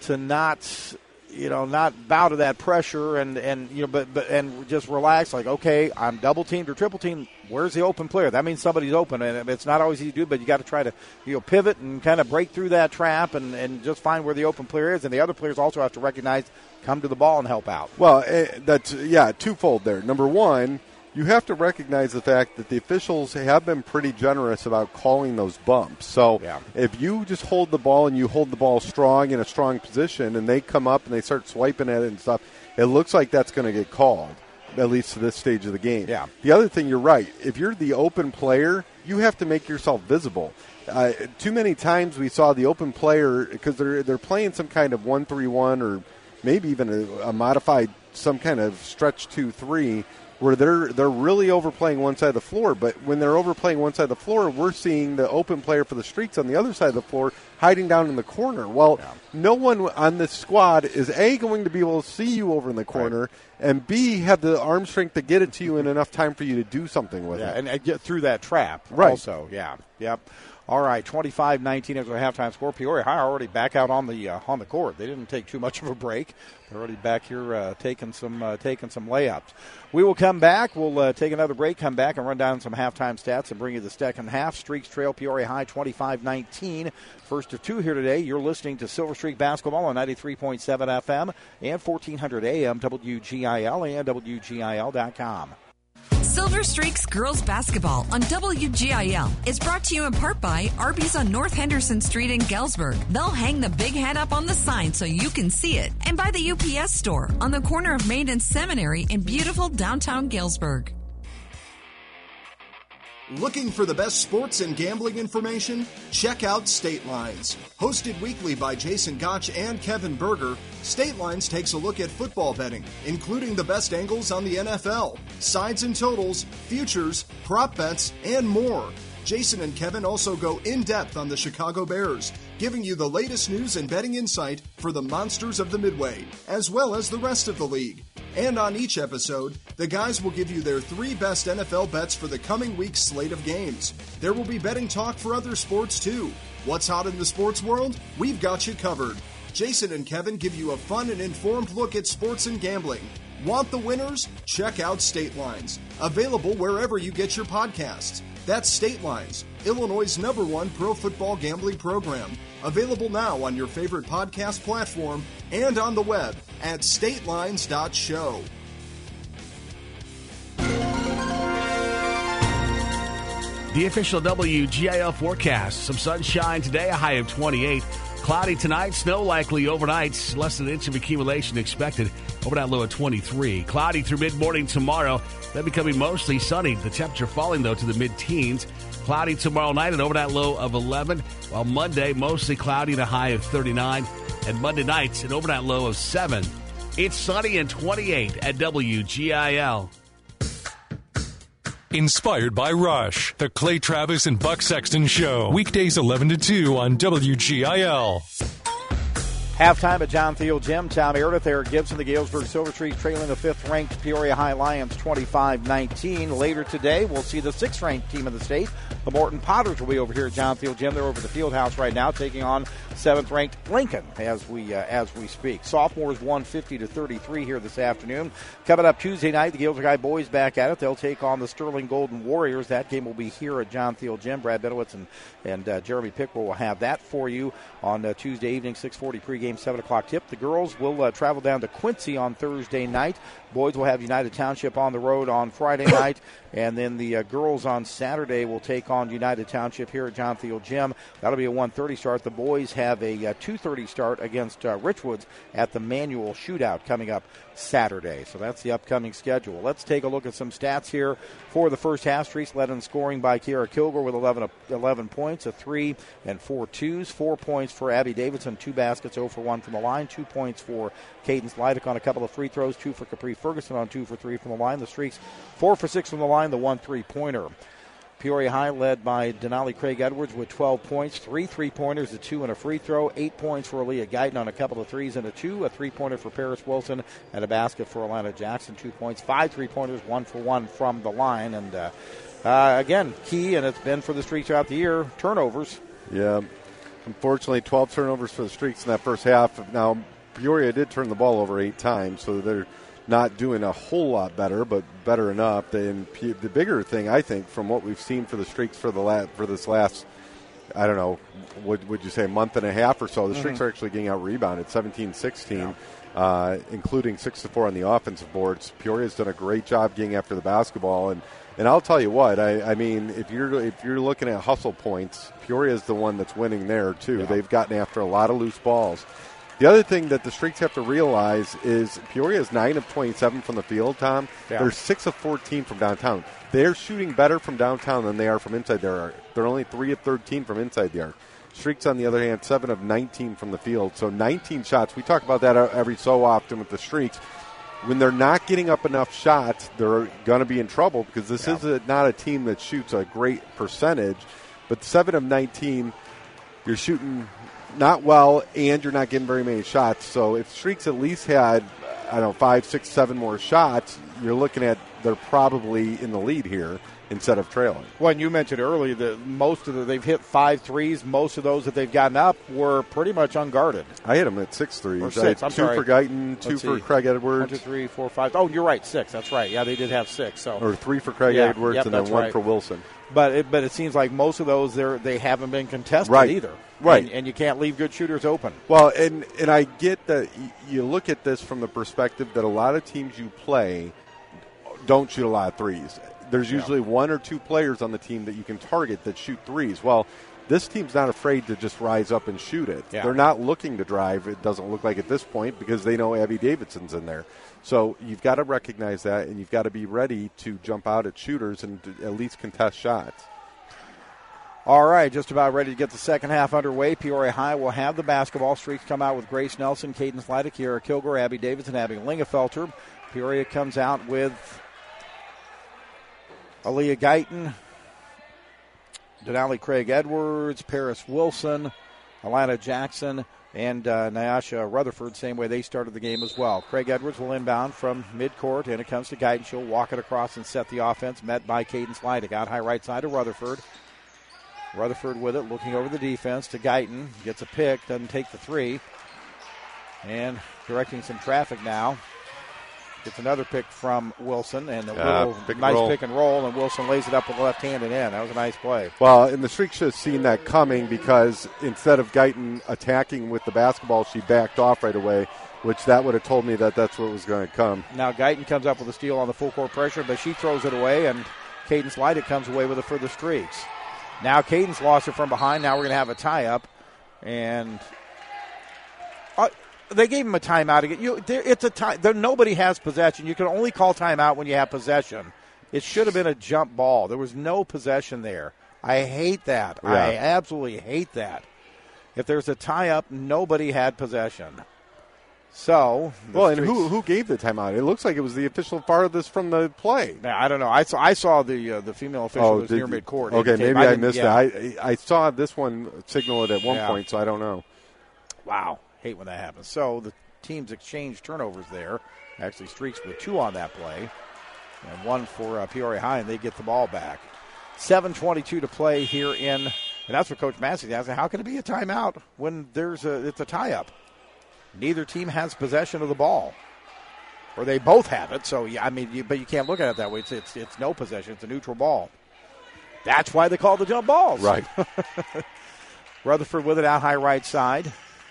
not bow to that pressure and just relax. Like, okay, I'm double teamed or triple teamed. Where's the open player? That means somebody's open, and it's not always easy to do, but you got to try to pivot and kind of break through that trap and just find where the open player is. And the other players also have to recognize, come to the ball and help out. Well, that's twofold there. Number one, you have to recognize the fact that the officials have been pretty generous about calling those bumps. So if you just hold the ball and you hold the ball strong in a strong position and they come up and they start swiping at it and stuff, it looks like that's going to get called, at least to this stage of the game. Yeah. The other thing, you're right. If you're the open player, you have to make yourself visible. Too many times we saw the open player, because they're playing some kind of 1-3-1 or maybe even a modified some kind of stretch 2-3, where they're really overplaying one side of the floor. But when they're overplaying one side of the floor, we're seeing the open player for the Streaks on the other side of the floor hiding down in the corner. Well, no one on this squad is, A, going to be able to see you over in the corner, and B, have the arm strength to get it to you in enough time for you to do something with it. And get through that trap also. Yeah, yep. All right, 25-19 as our halftime score. Peoria High already back out on the court. They didn't take too much of a break. They're already back here taking some layups. We will come back. We'll take another break, come back, and run down some halftime stats and bring you the second half. Streaks trail Peoria High 25-19. First of two here today. You're listening to Silver Streak Basketball on 93.7 FM and 1400 AM WGIL and WGIL.com. Silver Streaks Girls Basketball on WGIL is brought to you in part by Arby's on North Henderson Street in Galesburg. They'll hang the big head up on the sign so you can see it. And by the UPS store on the corner of Main and Seminary in beautiful downtown Galesburg. Looking for the best sports and gambling information? Check out State Lines. Hosted weekly by Jason Gotch and Kevin Berger, State Lines takes a look at football betting, including the best angles on the NFL, sides and totals, futures, prop bets, and more. Jason and Kevin also go in-depth on the Chicago Bears, giving you the latest news and betting insight for the monsters of the Midway, as well as the rest of the league. And on each episode, the guys will give you their 3 best NFL bets for the coming week's slate of games. There will be betting talk for other sports, too. What's hot in the sports world? We've got you covered. Jason and Kevin give you a fun and informed look at sports and gambling. Want the winners? Check out State Lines. Available wherever you get your podcasts. That's State Lines, Illinois' #1 pro football gambling program. Available now on your favorite podcast platform and on the web at statelines.show. The official WGIL forecast. Some sunshine today, a high of 28. Cloudy tonight, snow likely overnight. Less than an inch of accumulation expected. Overnight low of 23. Cloudy through mid-morning tomorrow. Then becoming mostly sunny. The temperature falling, though, to the mid-teens. Cloudy tomorrow night, an overnight low of 11. While Monday, mostly cloudy and a high of 39. And Monday nights, an overnight low of 7. It's sunny and 28 at WGIL. Inspired by Rush, the Clay Travis and Buck Sexton Show. Weekdays 11 to 2 on WGIL. Halftime at John Thiel Gym. Tom Meredith, Eric Gibson, the Galesburg Silver Streaks trailing the 5th-ranked Peoria High Lions 25-19. Later today, we'll see the 6th-ranked team of the state. The Morton Potters will be over here at John Thiel Gym. They're over the field house right now, taking on 7th-ranked Lincoln as we speak. Sophomores won 50-33 here this afternoon. Coming up Tuesday night, the Galesburg High boys back at it. They'll take on the Sterling Golden Warriors. That game will be here at John Thiel Gym. Brad Benowitz and Jeremy Pickrell will have that for you on Tuesday evening, 6:40 pregame. 7 o'clock tip. The girls will travel down to Quincy on Thursday night. Boys will have United Township on the road on Friday night. And then the girls on Saturday will take on United Township here at John Thiel Gym. That'll be a 1:30 start. The boys have a 2:30 start against Richwoods at the Manual Shootout coming up Saturday. So that's the upcoming schedule. Let's take a look at some stats here for the first half. Streaks led in scoring by Kiara Kilgore with 11 points, a 3 and 4 twos. 4 points for Abby Davidson, 2 baskets, 0 for 1 from the line. 2 points for Cadence Leidick on a couple of free throws, 2 for Capri Ferguson on 2 for 3 from the line. The Streaks 4 for 6 from the line, the 1 3-pointer. Peoria High led by Denali Craig Edwards with 12 points, 3 3-pointers, a 2 and a free throw, 8 points for Aaliyah Guyton on a couple of 3s and a 2, a 3-pointer for Paris Wilson, and a basket for Alana Jackson, 2 points, 5 3-pointers, 1 for 1 from the line. And again, key, and it's been for the Streaks throughout the year, turnovers. Yeah, unfortunately, 12 turnovers for the Streaks in that first half. Now, Peoria did turn the ball over 8 times, so they're not doing a whole lot better, but better enough. And the bigger thing, I think, from what we've seen for the Streaks for this last, I don't know, would you say a month and a half or so, the Streaks are actually getting out-rebounded, 17-16, including 6-4 on the offensive boards. Peoria's done a great job getting after the basketball, and I'll tell you what, I mean, if you're looking at hustle points, Peoria's the one that's winning there too. Yeah. They've gotten after a lot of loose balls. The other thing that the Streaks have to realize is Peoria is 9 of 27 from the field, Tom. Yeah. They're 6 of 14 from downtown. They're shooting better from downtown than they are from inside their arc. They're only 3 of 13 from inside the arc. Streaks, on the other hand, 7 of 19 from the field. So 19 shots. We talk about that every so often with the Streaks. When they're not getting up enough shots, they're going to be in trouble because this is not a team that shoots a great percentage. But 7 of 19, you're shooting not well, and you're not getting very many shots. So if Streaks at least had, 5, 6, 7 more shots, you're looking at they're probably in the lead here instead of trailing. Well, and you mentioned earlier that they've hit 5 threes. Most of those that they've gotten up were pretty much unguarded. I hit them at 6 threes. Or 6, I'm 2 sorry. For Guyton, 2 for Craig Edwards. 1, 2, 3, 4, 5. Oh, you're right, 6. That's right. Yeah, they did have 6. So. Or 3 for Craig Edwards and then 1 for Wilson. But it seems like most of those they haven't been contested either. Right. And you can't leave good shooters open. Well, and I get that you look at this from the perspective that a lot of teams you play don't shoot a lot of threes. There's usually 1 or 2 players on the team that you can target that shoot threes. Well, this team's not afraid to just rise up and shoot it. Yeah. They're not looking to drive, it doesn't look like at this point, because they know Abby Davidson's in there. So you've got to recognize that, and you've got to be ready to jump out at shooters and at least contest shots. All right, just about ready to get the second half underway. Peoria High will have the basketball. Streaks come out with Grace Nelson, Cadence Leidick, Kiara Kilgore, Abby Davidson, Abby Lingefelter. Peoria comes out with Aaliyah Guyton, Denali Craig Edwards, Paris Wilson, Alana Jackson, and Nyasha Rutherford, same way they started the game as well. Craig Edwards will inbound from midcourt, and it comes to Guyton. She'll walk it across and set the offense, met by Cadence Leidick. Out high right side to Rutherford. Rutherford with it, looking over the defense to Guyton. Gets a pick, doesn't take the 3. And directing some traffic now. Gets another pick from Wilson, and a little nice pick and roll, and Wilson lays it up with the left hand and in. That was a nice play. Well, and the Streaks should have seen that coming, because instead of Guyton attacking with the basketball, she backed off right away, which that would have told me that that's what was going to come. Now Guyton comes up with a steal on the full court pressure, but she throws it away, and Cadence Lightick comes away with it for the Streaks. Now Cadence lost it from behind. Now we're going to have a tie-up. And they gave him a timeout again. It's a time. Nobody has possession. You can only call timeout when you have possession. It should have been a jump ball. There was no possession there. I hate that. Yeah. I absolutely hate that. If there's a tie-up, nobody had possession. So, and who gave the timeout? It looks like it was the official farthest from the play. I don't know. I saw the female official was near midcourt. Okay, maybe I missed it. I saw this one signal it at one point, so I don't know. Wow, hate when that happens. So the teams exchange turnovers there. Actually, Streaks with 2 on that play, and 1 for Peoria High, and they get the ball back. 7:22 to play here and that's what Coach Massey asked. How can it be a timeout when it's a tie-up? Neither team has possession of the ball, or they both have it. So but you can't look at it that way. It's no possession. It's a neutral ball. That's why they call the jump balls. Right. Rutherford with it out high right side,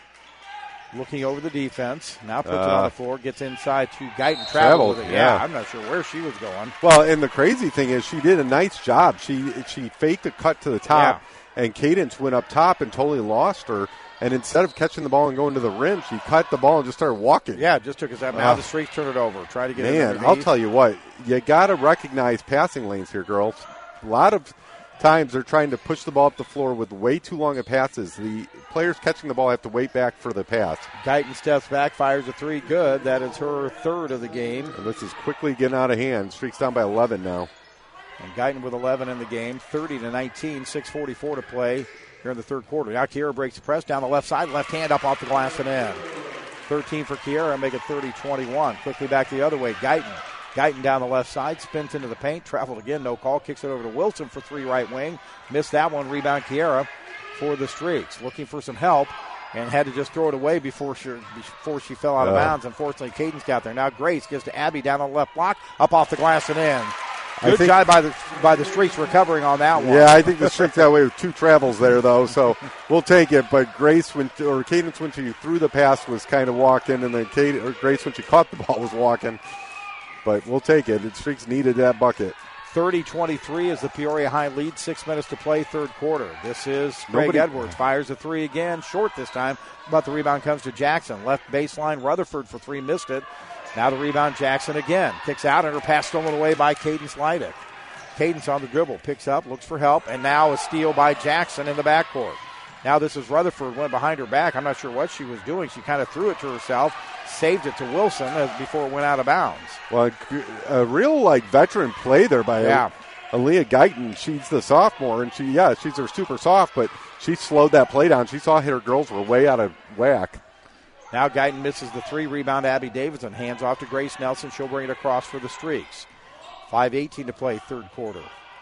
looking over the defense. Now puts it on the floor. Gets inside to Guyton. Traveled with it. Yeah, I'm not sure where she was going. Well, and the crazy thing is she did a nice job. She faked a cut to the top, and Cadence went up top and totally lost her. And instead of catching the ball and going to the rim, she cut the ball and just started walking. Yeah, just took a step. Now the Streaks turn it over. Try to get it underneath. I'll tell you what, you got to recognize passing lanes here, girls. A lot of times they're trying to push the ball up the floor with way too long of passes. The players catching the ball have to wait back for the pass. Guyton steps back, fires a 3. Good. That is her 3rd of the game. And this is quickly getting out of hand. Streaks down by 11 now. And Guyton with 11 in the game, 30-19, 6:44 to play here in the third quarter. Now Kiera breaks the press down the left side, left hand up off the glass and in. 13 for Kiera, make it 30-21. Quickly back the other way, Guyton down the left side, spins into the paint, traveled again, no call, kicks it over to Wilson for 3 right wing. Missed that one, rebound Kiera for the Streaks. Looking for some help and had to just throw it away before she fell out of bounds. Unfortunately, Cadence got there. Now Grace gives to Abby down on the left block, up off the glass and in. Good job by the Streaks recovering on that one. Yeah, I think the Streaks got away with 2 travels there, though, so we'll take it. But Cadence, when she threw the pass, was kind of walking, and then Grace, when she caught the ball, was walking. But we'll take it. The Streaks needed that bucket. 30-23 is the Peoria High lead. 6 minutes to play, third quarter. This is Craig Edwards. Fires a 3 again, short this time, but the rebound comes to Jackson. Left baseline, Rutherford for 3, missed it. Now the rebound, Jackson again. Kicks out, and her pass stolen away by Cadence Lightick. Cadence on the dribble, picks up, looks for help, and now a steal by Jackson in the backcourt. Now this is Rutherford, went behind her back. I'm not sure what she was doing. She kind of threw it to herself, saved it to Wilson before it went out of bounds. Well, a real veteran play there by Aaliyah Guyton. She's the sophomore, and she's her super soft, but she slowed that play down. She saw her girls were way out of whack. Now Guyton misses the 3, rebound Abby Davidson. Hands off to Grace Nelson. She'll bring it across for the Streaks. 5:18 to play, third quarter.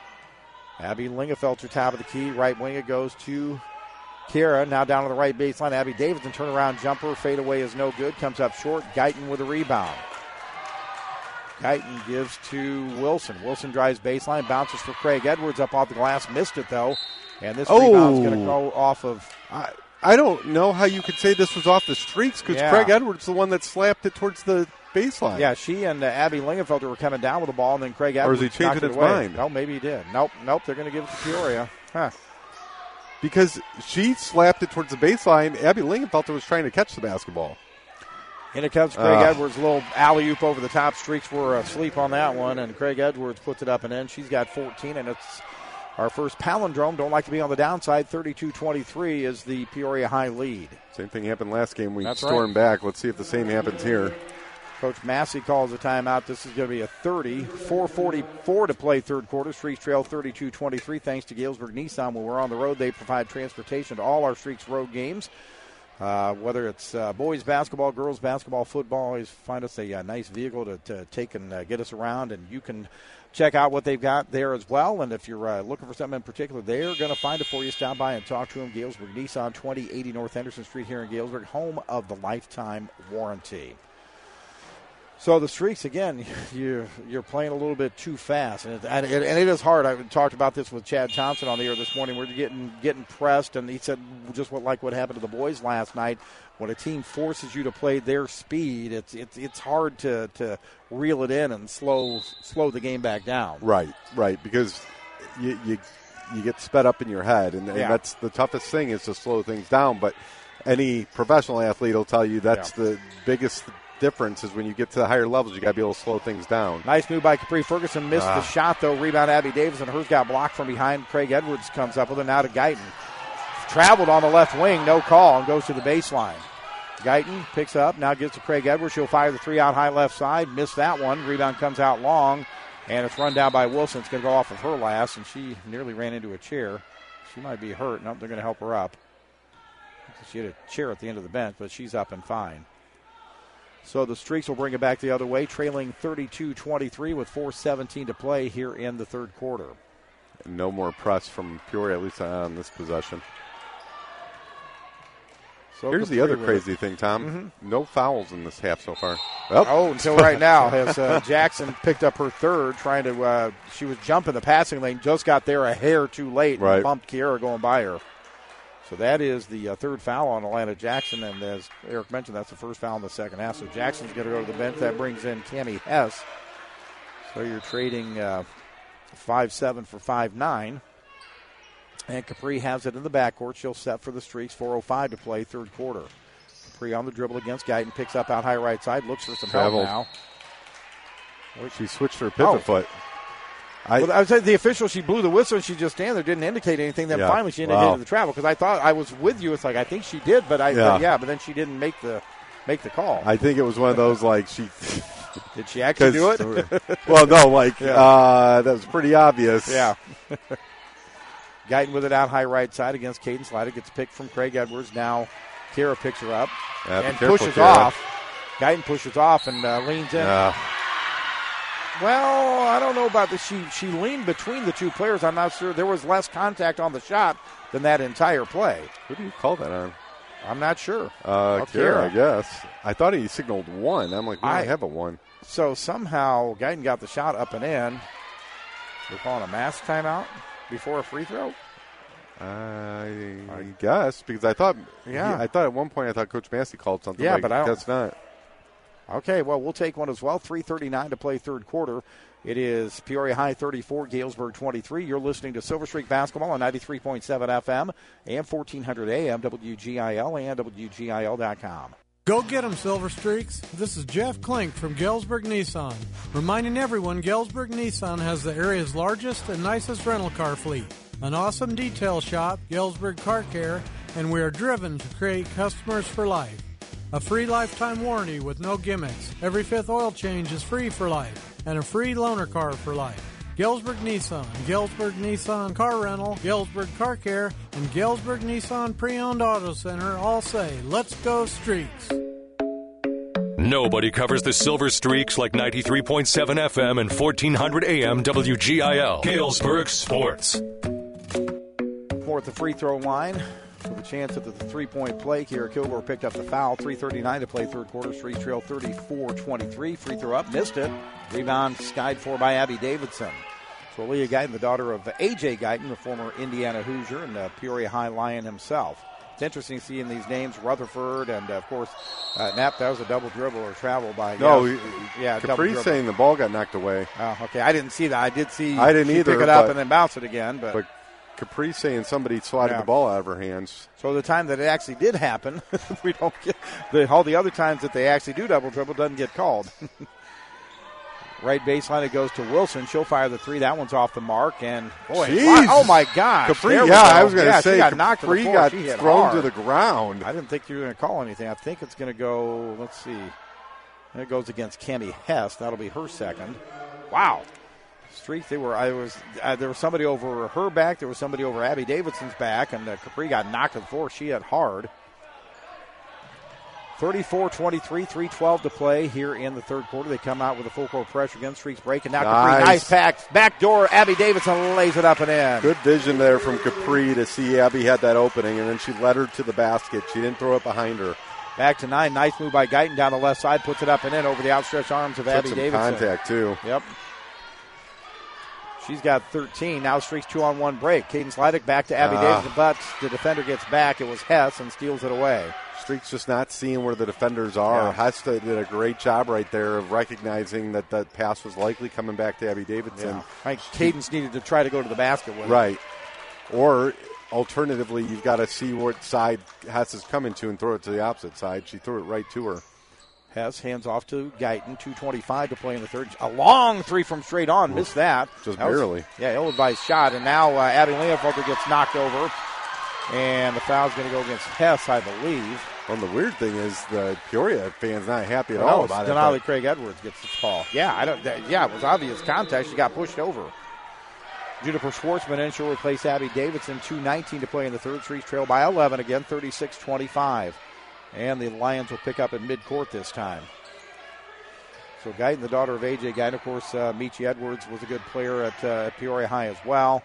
Abby Lingefelter, top of the key. Right wing, it goes to Kiera. Now down to the right baseline. Abby Davidson, turnaround jumper. Fade away is no good. Comes up short. Guyton with a rebound. Guyton gives to Wilson. Wilson drives baseline. Bounces for Craig Edwards up off the glass. Missed it, though. And this rebound's going to go off of... I don't know how you could say this was off the Streaks because Craig Edwards is the one that slapped it towards the baseline. Yeah, she and Abby Lingefelter were coming down with the ball, and then Craig Edwards knocked it away. Or is he changing his mind? No, maybe he did. Nope, they're going to give it to Peoria. Huh. Because she slapped it towards the baseline. Abby Lingefelter was trying to catch the basketball. In it comes Craig Edwards, a little alley-oop over the top. Streaks were asleep on that one, and Craig Edwards puts it up and in. She's got 14, and it's our first palindrome. Don't like to be on the downside. 32-23 is the Peoria High lead. Same thing happened last game. We stormed back. Let's see if the same happens here. Coach Massey calls a timeout. This is going to be a 30. 4:44 to play third quarter. Streaks trail 32-23 thanks to Galesburg Nissan. When we're on the road, they provide transportation to all our Streaks road games. Whether it's boys basketball, girls basketball, football, always find us a nice vehicle to take and get us around, and you can check out what they've got there as well. And if you're looking for something in particular, they're going to find it for you. Stop by and talk to them. Galesburg Nissan, 2080 North Henderson Street here in Galesburg, home of the lifetime warranty. So the streaks, again, you're playing a little bit too fast. And it is hard. I talked about this with Chad Thompson on the air this morning. We're getting pressed, and he said just what happened to the boys last night. When a team forces you to play their speed, it's hard to reel it in and slow the game back down. Right, because you get sped up in your head, and that's the toughest thing is to slow things down. But any professional athlete will tell you that's the biggest difference is when you get to the higher levels, you got to be able to slow things down. Nice move by Capri. Ferguson missed the shot, though. Rebound, Abby Davidson. Hers got blocked from behind. Craig Edwards comes up with it now to Guyton. Traveled on the left wing, no call, and goes to the baseline. Guyton picks up, now gives to Craig Edwards. She'll fire the three out high left side. Missed that one. Rebound comes out long, and it's run down by Wilson. It's going to go off of her last, and she nearly ran into a chair. She might be hurt. Nope, they're going to help her up. She had a chair at the end of the bench, but she's up and fine. So the Streaks will bring it back the other way, trailing 32-23 with 4:17 to play here in the third quarter. No more press from Peoria, at least on this possession. So here's the other crazy thing, Tom. Mm-hmm. No fouls in this half so far. Until right now, as Jackson picked up her third, trying to she was jumping the passing lane, just got there a hair too late and bumped Kiera going by her. So that is the third foul on Atlanta Jackson, and as Eric mentioned, that's the first foul in the second half. So Jackson's going to go to the bench. That brings in Cammie Hess. So you're trading 5-7 for 5-9. And Capri has it in the backcourt. She'll set for the Streaks. 4:05 to play, third quarter. Capri on the dribble against Guyton. Picks up out high right side. Looks for some help now. She switched her pivot foot. I would say the official, she blew the whistle and she just stand there, didn't indicate anything. Then finally she indicated the travel because I thought I was with you. It's like I think she did, but but then she didn't make the call. I think it was one of those like she did she actually do it? Well, no, that was pretty obvious. Yeah. Guyton with it out high right side against Caden Slider. Gets picked from Craig Edwards. Now Kiera picks her up and pushes off. Guyton pushes off and leans in. Well, I don't know about this. She leaned between the two players. I'm not sure. There was less contact on the shot than that entire play. Who do you call that on? I'm not sure. Kiera, I guess. I thought he signaled one. I'm like, I have a one. So somehow Guyton got the shot up and in. They're calling a mass timeout before a free throw? I guess, because I thought at one point Coach Massey called something. Yeah, but that's not. Okay, well, we'll take one as well. 3:39 to play third quarter. It is Peoria High 34, Galesburg 23. You're listening to Silver Streak Basketball on 93.7 FM and 1400 AM, WGIL and WGIL.com. Go get them, Silver Streaks. This is Jeff Klink from Galesburg Nissan. Reminding everyone Galesburg Nissan has the area's largest and nicest rental car fleet. An awesome detail shop, Galesburg Car Care, and we are driven to create customers for life. A free lifetime warranty with no gimmicks. Every fifth oil change is free for life. And a free loaner car for life. Galesburg Nissan Car Rental, Galesburg Car Care, and Galesburg Nissan Pre-Owned Auto Center all say, let's go Streaks. Nobody covers the Silver Streaks like 93.7 FM and 1400 AM WGIL. Galesburg Sports. More at the free throw line. For the chance at the three-point play here, Kilgore picked up the foul. 3:39 to play third quarter. Streets trail 34-23. Free throw up, missed it. Rebound skied for by Abby Davidson. So Leah Guyton, the daughter of A.J. Guyton, the former Indiana Hoosier and Peoria High Lion himself. It's interesting seeing these names, Rutherford and, of course, Knapp. That was a double dribble or travel by. Capri's saying the ball got knocked away. Oh, okay. I didn't see that. I did see. I didn't either. Pick it up and then bounce it again, but Capri saying somebody swatted the ball out of her hands. So the time that it actually did happen, we don't get all the other times that they actually do double dribble doesn't get called. Right baseline, it goes to Wilson. She'll fire the three. That one's off the mark. And boy, oh my gosh! Capri, I was going to say, she got knocked to the floor. Got she hit thrown hard to the ground. I didn't think you were going to call anything. I think it's going to go. Let's see. And it goes against Cammie Hess. That'll be her second. Wow. Streak. There was somebody over her back. There was somebody over Abby Davidson's back, and Capri got knocked to the floor. She hit hard. 34-23, 3:12 to play here in the third quarter. They come out with a full court pressure again. Streaks breaking. Now Capri, nice pack. Back door. Abby Davidson lays it up and in. Good vision there from Capri to see Abby had that opening, and then she led her to the basket. She didn't throw it behind her. Back to 9. Nice move by Guyton down the left side. Puts it up and in over the outstretched arms of Abby Davidson. Contact, too. Yep. She's got 13. Now Streaks 2-on-1 break. Caden Slydick back to Abby Davidson, but the defender gets back. It was Hess and steals it away. Streaks just not seeing where the defenders are. Yeah. Hess did a great job right there of recognizing that that pass was likely coming back to Abby Davidson. Yeah. I think Cadence needed to try to go to the basket with it. Right. Or alternatively, you've got to see what side Hess is coming to and throw it to the opposite side. She threw it right to her. Hess hands off to Guyton. 2:25 to play in the third. A long three from straight on. Missed that. Just barely. Ill-advised shot. And now Abby Leofelder gets knocked over. And the foul's going to go against Hess, I believe. Well, the weird thing is the Peoria fans not happy at all about it. Denali Craig Edwards gets the call. Yeah, it was obvious contact. She got pushed over. Juniper Schwartzman in. She'll replace Abby Davidson. 2:19 to play in the third. Streaks trail by 11 again, 36-25. And the Lions will pick up at midcourt this time. So Guyton, the daughter of A.J. Guyton, of course, Michi Edwards was a good player at Peoria High as well.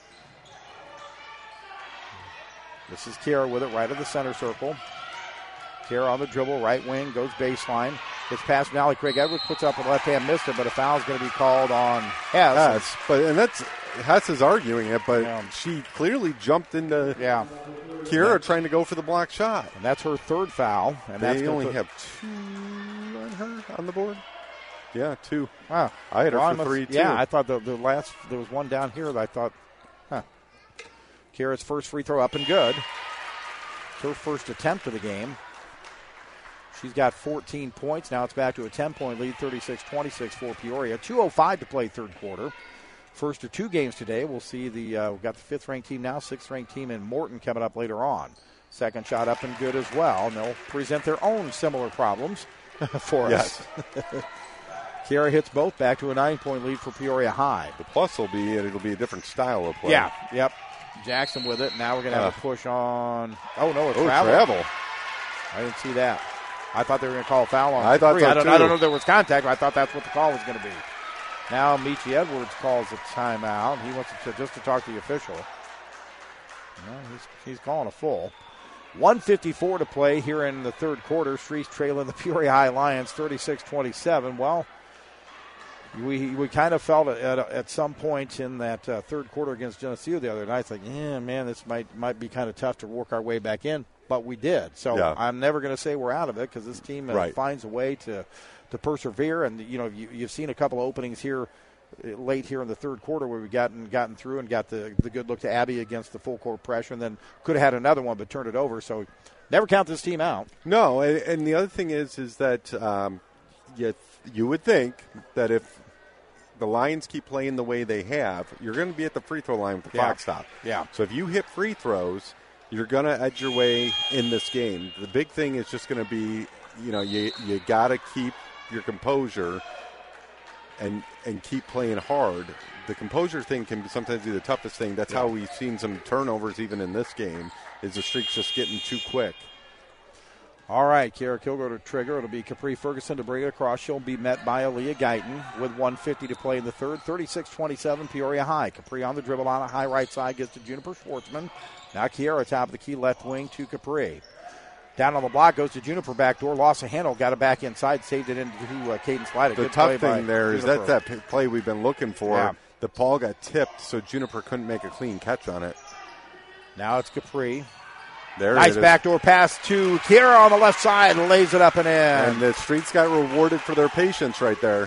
This is Kiera with it right of the center circle. Kiera on the dribble, right wing, goes baseline. Gets past Denali Craig Edwards, puts up with left hand, missed it, but a foul is going to be called on Hess. Hess is arguing it, but she clearly jumped into Kiera trying to go for the block shot. And that's her third foul. And they only have 2 on her on the board? Yeah, 2. Wow. I had her for 3, too. Yeah, I thought the last, there was one down here that I thought, Kiera's first free throw up and good. It's her first attempt of the game. She's got 14 points. Now it's back to a 10-point lead, 36-26 for Peoria. 2:05 to play third quarter. First of 2 games today. We'll see we've got the 5th-ranked team now, 6th-ranked team in Morton coming up later on. Second shot up and good as well. And they'll present their own similar problems for us. Kiera hits both, back to a 9-point lead for Peoria High. The plus will be it'll be a different style of play. Yeah, yep. Jackson with it. Now we're going to have a push on. Oh, no, it's travel. I didn't see that. I thought they were going to call a foul on. I thought so, I don't know if there was contact, but I thought that's what the call was going to be. Now Michi Edwards calls a timeout. He wants to talk to the official. No, he's calling a full. 1:54 to play here in the third quarter. Streets trailing the Peoria High Lions 36-27. Well, we kind of felt at some point in that third quarter against Geneseo the other night, it's like, this might be kind of tough to work our way back in, but we did. So I'm never going to say we're out of it because this team finds a way to persevere. And you've seen a couple of openings here late here in the third quarter where we've gotten through and got the good look to Abby against the full court pressure, and then could have had another one but turned it over. So never count this team out. No, and the other thing is that you would think that if the Lions keep playing the way they have, you're going to be at the free throw line with the clock stop. Yeah. So if you hit free throws, you're going to edge your way in this game. The big thing is just going to be, you got to keep your composure and keep playing hard. The composure thing can sometimes be the toughest thing. That's how we've seen some turnovers even in this game, is the streaks just getting too quick. All right, Kiera Kilgore to trigger. It'll be Capri Ferguson to bring it across. She'll be met by Aaliyah Guyton with 1:50 to play in the third. 36-27 Peoria High. Capri on the dribble on a high right side, gets to Juniper Schwartzman. Now Kiera top of the key left wing to Capri. Down on the block, goes to Juniper backdoor, lost a handle, got it back inside, saved it into Caden Slydick. The tough thing there is that play we've been looking for. Yeah. The ball got tipped, so Juniper couldn't make a clean catch on it. Now it's Capri. Nice backdoor pass to Kiera on the left side, lays it up and in. And the Streets got rewarded for their patience right there.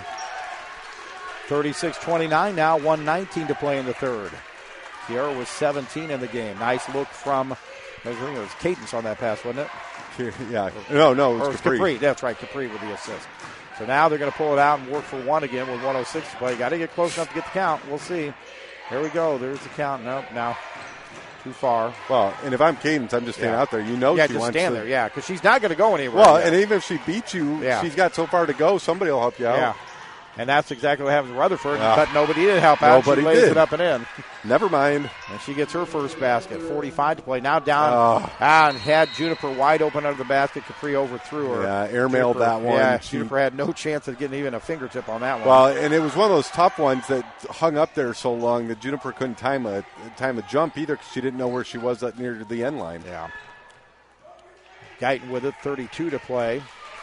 36-29 now, 1:19 to play in the third. Kiera was 17 in the game. Nice look from, I think it was Cadence on that pass, wasn't it? Yeah. No, it was Capri. That's right, Capri with the assist. So now they're going to pull it out and work for one again with 1:06 to play. Got to get close enough to get the count. We'll see. Here we go. There's the count. Nope, now too far. Well, and if I'm Cadence, I'm just standing out there. She just wants stand there, because she's not going to go anywhere. Well, and even if she beats you, she's got so far to go, somebody will help you out. Yeah. And that's exactly what happens to Rutherford. But nobody did help out. She lays it up and in. Never mind. And she gets her first basket. 45 to play. Now down and had Juniper wide open under the basket. Capri overthrew her. Yeah, airmailed that one. Yeah, Juniper had no chance of getting even a fingertip on that one. Well, and it was one of those tough ones that hung up there so long that Juniper couldn't time a jump either because she didn't know where she was near the end line. Yeah. Guyton with it, 32 to play.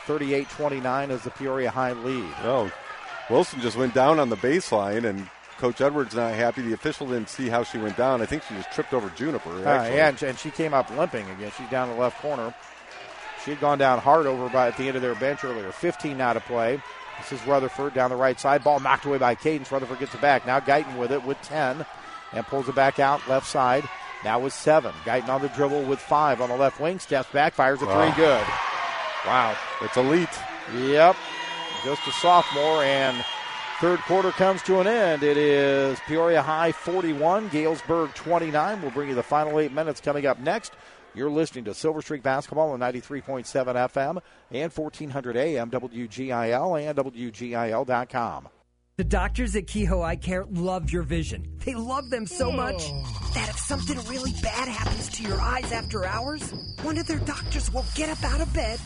38-29 is the Peoria High lead. Oh, Wilson just went down on the baseline, and Coach Edwards not happy. The official didn't see how she went down. I think she just tripped over Juniper. Yeah, and she came up limping again. She's down in the left corner. She had gone down hard over at the end of their bench earlier. 15 now to play. This is Rutherford down the right side. Ball knocked away by Cadence. Rutherford gets it back. Now Guyton with it with 10 and pulls it back out left side. Now with 7. Guyton on the dribble with 5 on the left wing. Steps back, fires a 3. Good. Wow. It's elite. Yep. Just a sophomore, and third quarter comes to an end. It is Peoria High 41, Galesburg 29. We'll bring you the final 8 minutes coming up next. You're listening to Silver Streak Basketball on 93.7 FM and 1400 AM, WGIL and WGIL.com. The doctors at Kehoe Eye Care love your vision. They love them so much that if something really bad happens to your eyes after hours, one of their doctors will get up out of bed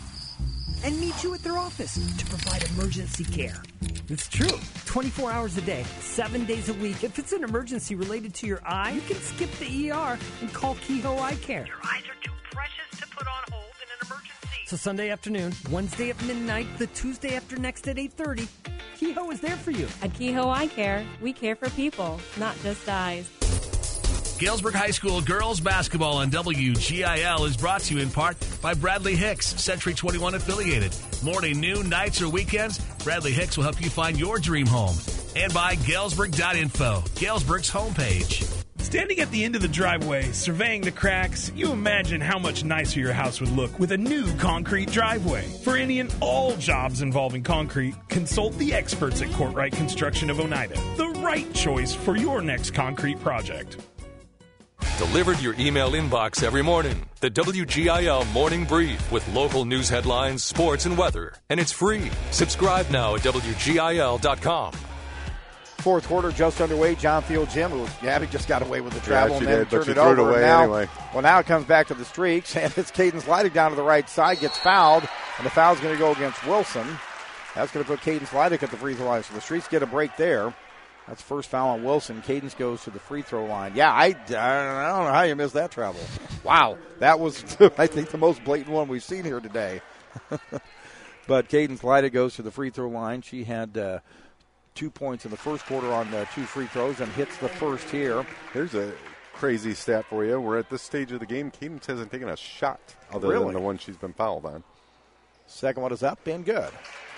and meet you at their office to provide emergency care. It's true. 24 hours a day, 7 days a week. If it's an emergency related to your eye, you can skip the ER and call Kehoe Eye Care. Your eyes are too precious to put on hold in an emergency. So Sunday afternoon, Wednesday at midnight, the Tuesday after next at 8:30, Kehoe is there for you. At Kehoe Eye Care, we care for people, not just eyes. Galesburg High School girls basketball on WGIL is brought to you in part by Bradley Hicks, Century 21 affiliated. Morning, noon, nights, or weekends, Bradley Hicks will help you find your dream home. And by Galesburg.info, Galesburg's homepage. Standing at the end of the driveway, surveying the cracks, you imagine how much nicer your house would look with a new concrete driveway. For any and all jobs involving concrete, consult the experts at Courtright Construction of Oneida. The right choice for your next concrete project. Delivered your email inbox every morning. The WGIL Morning Brief with local news headlines, sports, and weather. And it's free. Subscribe now at WGIL.com. Fourth quarter just underway. John Field Gym. Gabby just got away with the travel and then turned it over. Well, now it comes back to the Streaks, and it's Cadence Leidig down to the right side, gets fouled, and the foul's going to go against Wilson. That's going to put Cadence Leidig at the free throw line. So the Streaks get a break there. That's first foul on Wilson. Cadence goes to the free throw line. Yeah, I don't know how you missed that travel. Wow, that was, I think, the most blatant one we've seen here today. But Cadence Leidig goes to the free throw line. She had 2 points in the first quarter on 2 free throws and hits the first here. Here's a crazy stat for you. We're at this stage of the game. Cadence hasn't taken a shot other than the one she's been fouled on. Second one is up and good.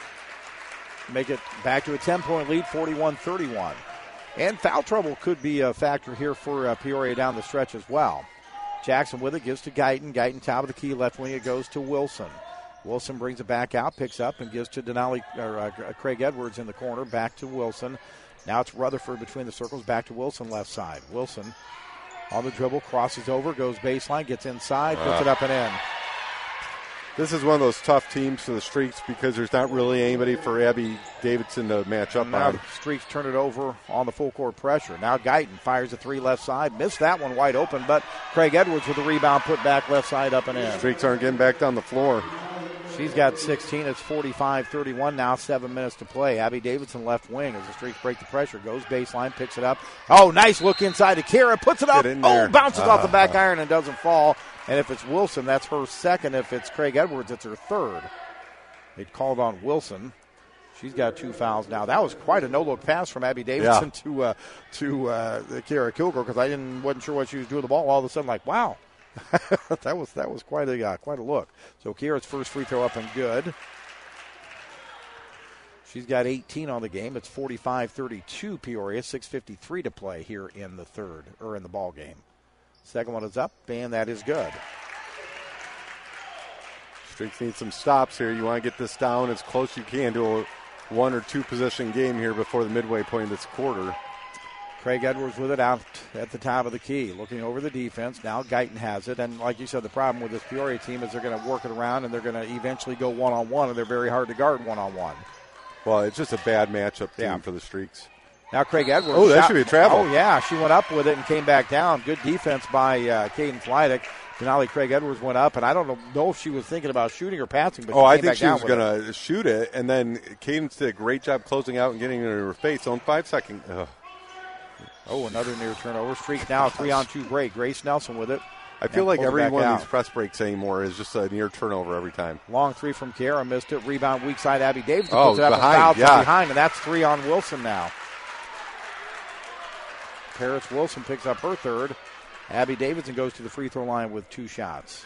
Make it back to a 10-point lead, 41-31. And foul trouble could be a factor here for Peoria down the stretch as well. Jackson with it, gives to Guyton. Guyton top of the key, left wing, it goes to Wilson. Wilson brings it back out, picks up, and gives to Craig Edwards in the corner, back to Wilson. Now it's Rutherford between the circles, back to Wilson left side. Wilson on the dribble, crosses over, goes baseline, gets inside, puts it up and in. This is one of those tough teams for the Streaks because there's not really anybody for Abby Davidson to match up now on. The Streaks turn it over on the full court pressure. Now Guyton fires a 3 left side. Missed that one wide open, but Craig Edwards with the rebound, put back left side up and in. Streaks aren't getting back down the floor. She's got 16. It's 45-31 now, 7 minutes to play. Abby Davidson left wing as the Streaks break the pressure. Goes baseline, picks it up. Oh, nice look inside to Kira. Puts it up. Oh, bounces off the back iron and doesn't fall. And if it's Wilson, that's her second. If it's Craig Edwards, it's her third. They called on Wilson. She's got 2 fouls now. That was quite a no-look pass from Abby Davidson to Kira Kilgore because I wasn't sure what she was doing with the ball. All of a sudden, like, wow. that was quite a look. So Kira's first free throw up and good. She's got 18 on the game. It's 45-32 Peoria. 6:53 to play here in the ball game. Second one is up, and that is good. Streaks need some stops here. You want to get this down as close as you can to a 1 or 2 possession game here before the midway point of this quarter. Craig Edwards with it out at the top of the key, looking over the defense. Now Guyton has it, and like you said, the problem with this Peoria team is they're going to work it around, and they're going to eventually go one-on-one, and they're very hard to guard one-on-one. Well, it's just a bad matchup team for the Streaks. Now Craig Edwards. Oh, that should be a travel. Oh, yeah, she went up with it and came back down. Good defense by Cadence Leidig. Denali Craig Edwards went up, and I don't know if she was thinking about shooting or passing, but I think she was going to shoot it, and then Cadence did a great job closing out and getting it in her face on 5 seconds. Oh, another near turnover. Streak now, 3-on-2 break. Grace Nelson with it. I feel like every one of these press breaks anymore is just a near turnover every time. Long three from Kiera, missed it. Rebound weak side, Abby Davidson puts it up behind, and fouls behind, and that's 3 on Wilson now. Paris Wilson picks up her third. Abby Davidson goes to the free throw line with 2 shots.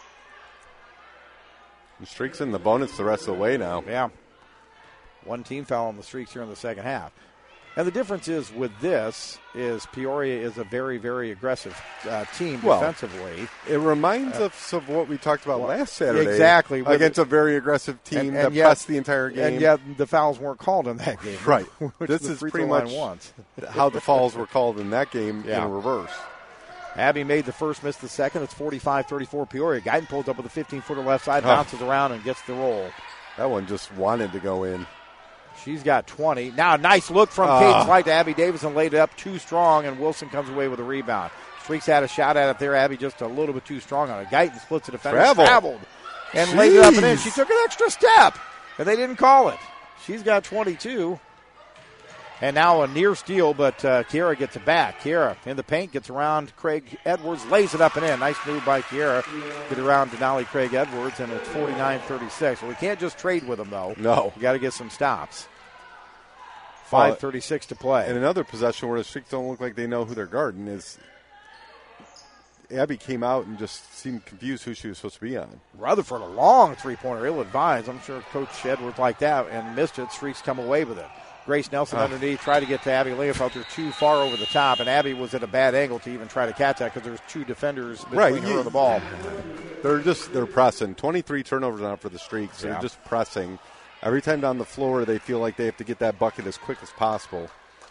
The Streaks in the bonus the rest of the way now. Yeah. 1 team foul on the Streaks here in the second half. And the difference is with this is Peoria is a very, very aggressive team defensively. It reminds us of what we talked about last Saturday. Exactly. Against a very aggressive team that pressed the entire game. And yet the fouls weren't called in that game. Right. This is pretty much how the fouls were called in that game in reverse. Abby made the first, missed the second. It's 45-34 Peoria. Guyton pulls up with a 15-footer left side, bounces around and gets the roll. That one just wanted to go in. She's got 20. Now a nice look from Kate Slight to Abby Davidson, laid it up too strong, and Wilson comes away with a rebound. Streaks had a shot at it there. Abby just a little bit too strong on it. Guyton splits the defender. Traveled. And laid it up and in. She took an extra step, and they didn't call it. She's got 22. And now a near steal, but Kiera gets it back. Kiera in the paint, gets around Craig Edwards, lays it up and in. Nice move by Kiera. Get around Denali Craig Edwards, and it's 49-36. Well, we can't just trade with them, though. No. We got to get some stops. 5:36 to play. And another possession where the Streaks don't look like they know who they're guarding is Abby came out and just seemed confused who she was supposed to be on. Rutherford, a long three-pointer, ill-advised. I'm sure Coach Edwards liked that and missed it. Streaks come away with it. Grace Nelson underneath, tried to get to Abby Lingenfelter too far over the top, and Abby was at a bad angle to even try to catch that because there's 2 defenders between her and the ball. They're pressing. 23 turnovers now for the Streaks. They're just pressing. Every time down the floor, they feel like they have to get that bucket as quick as possible.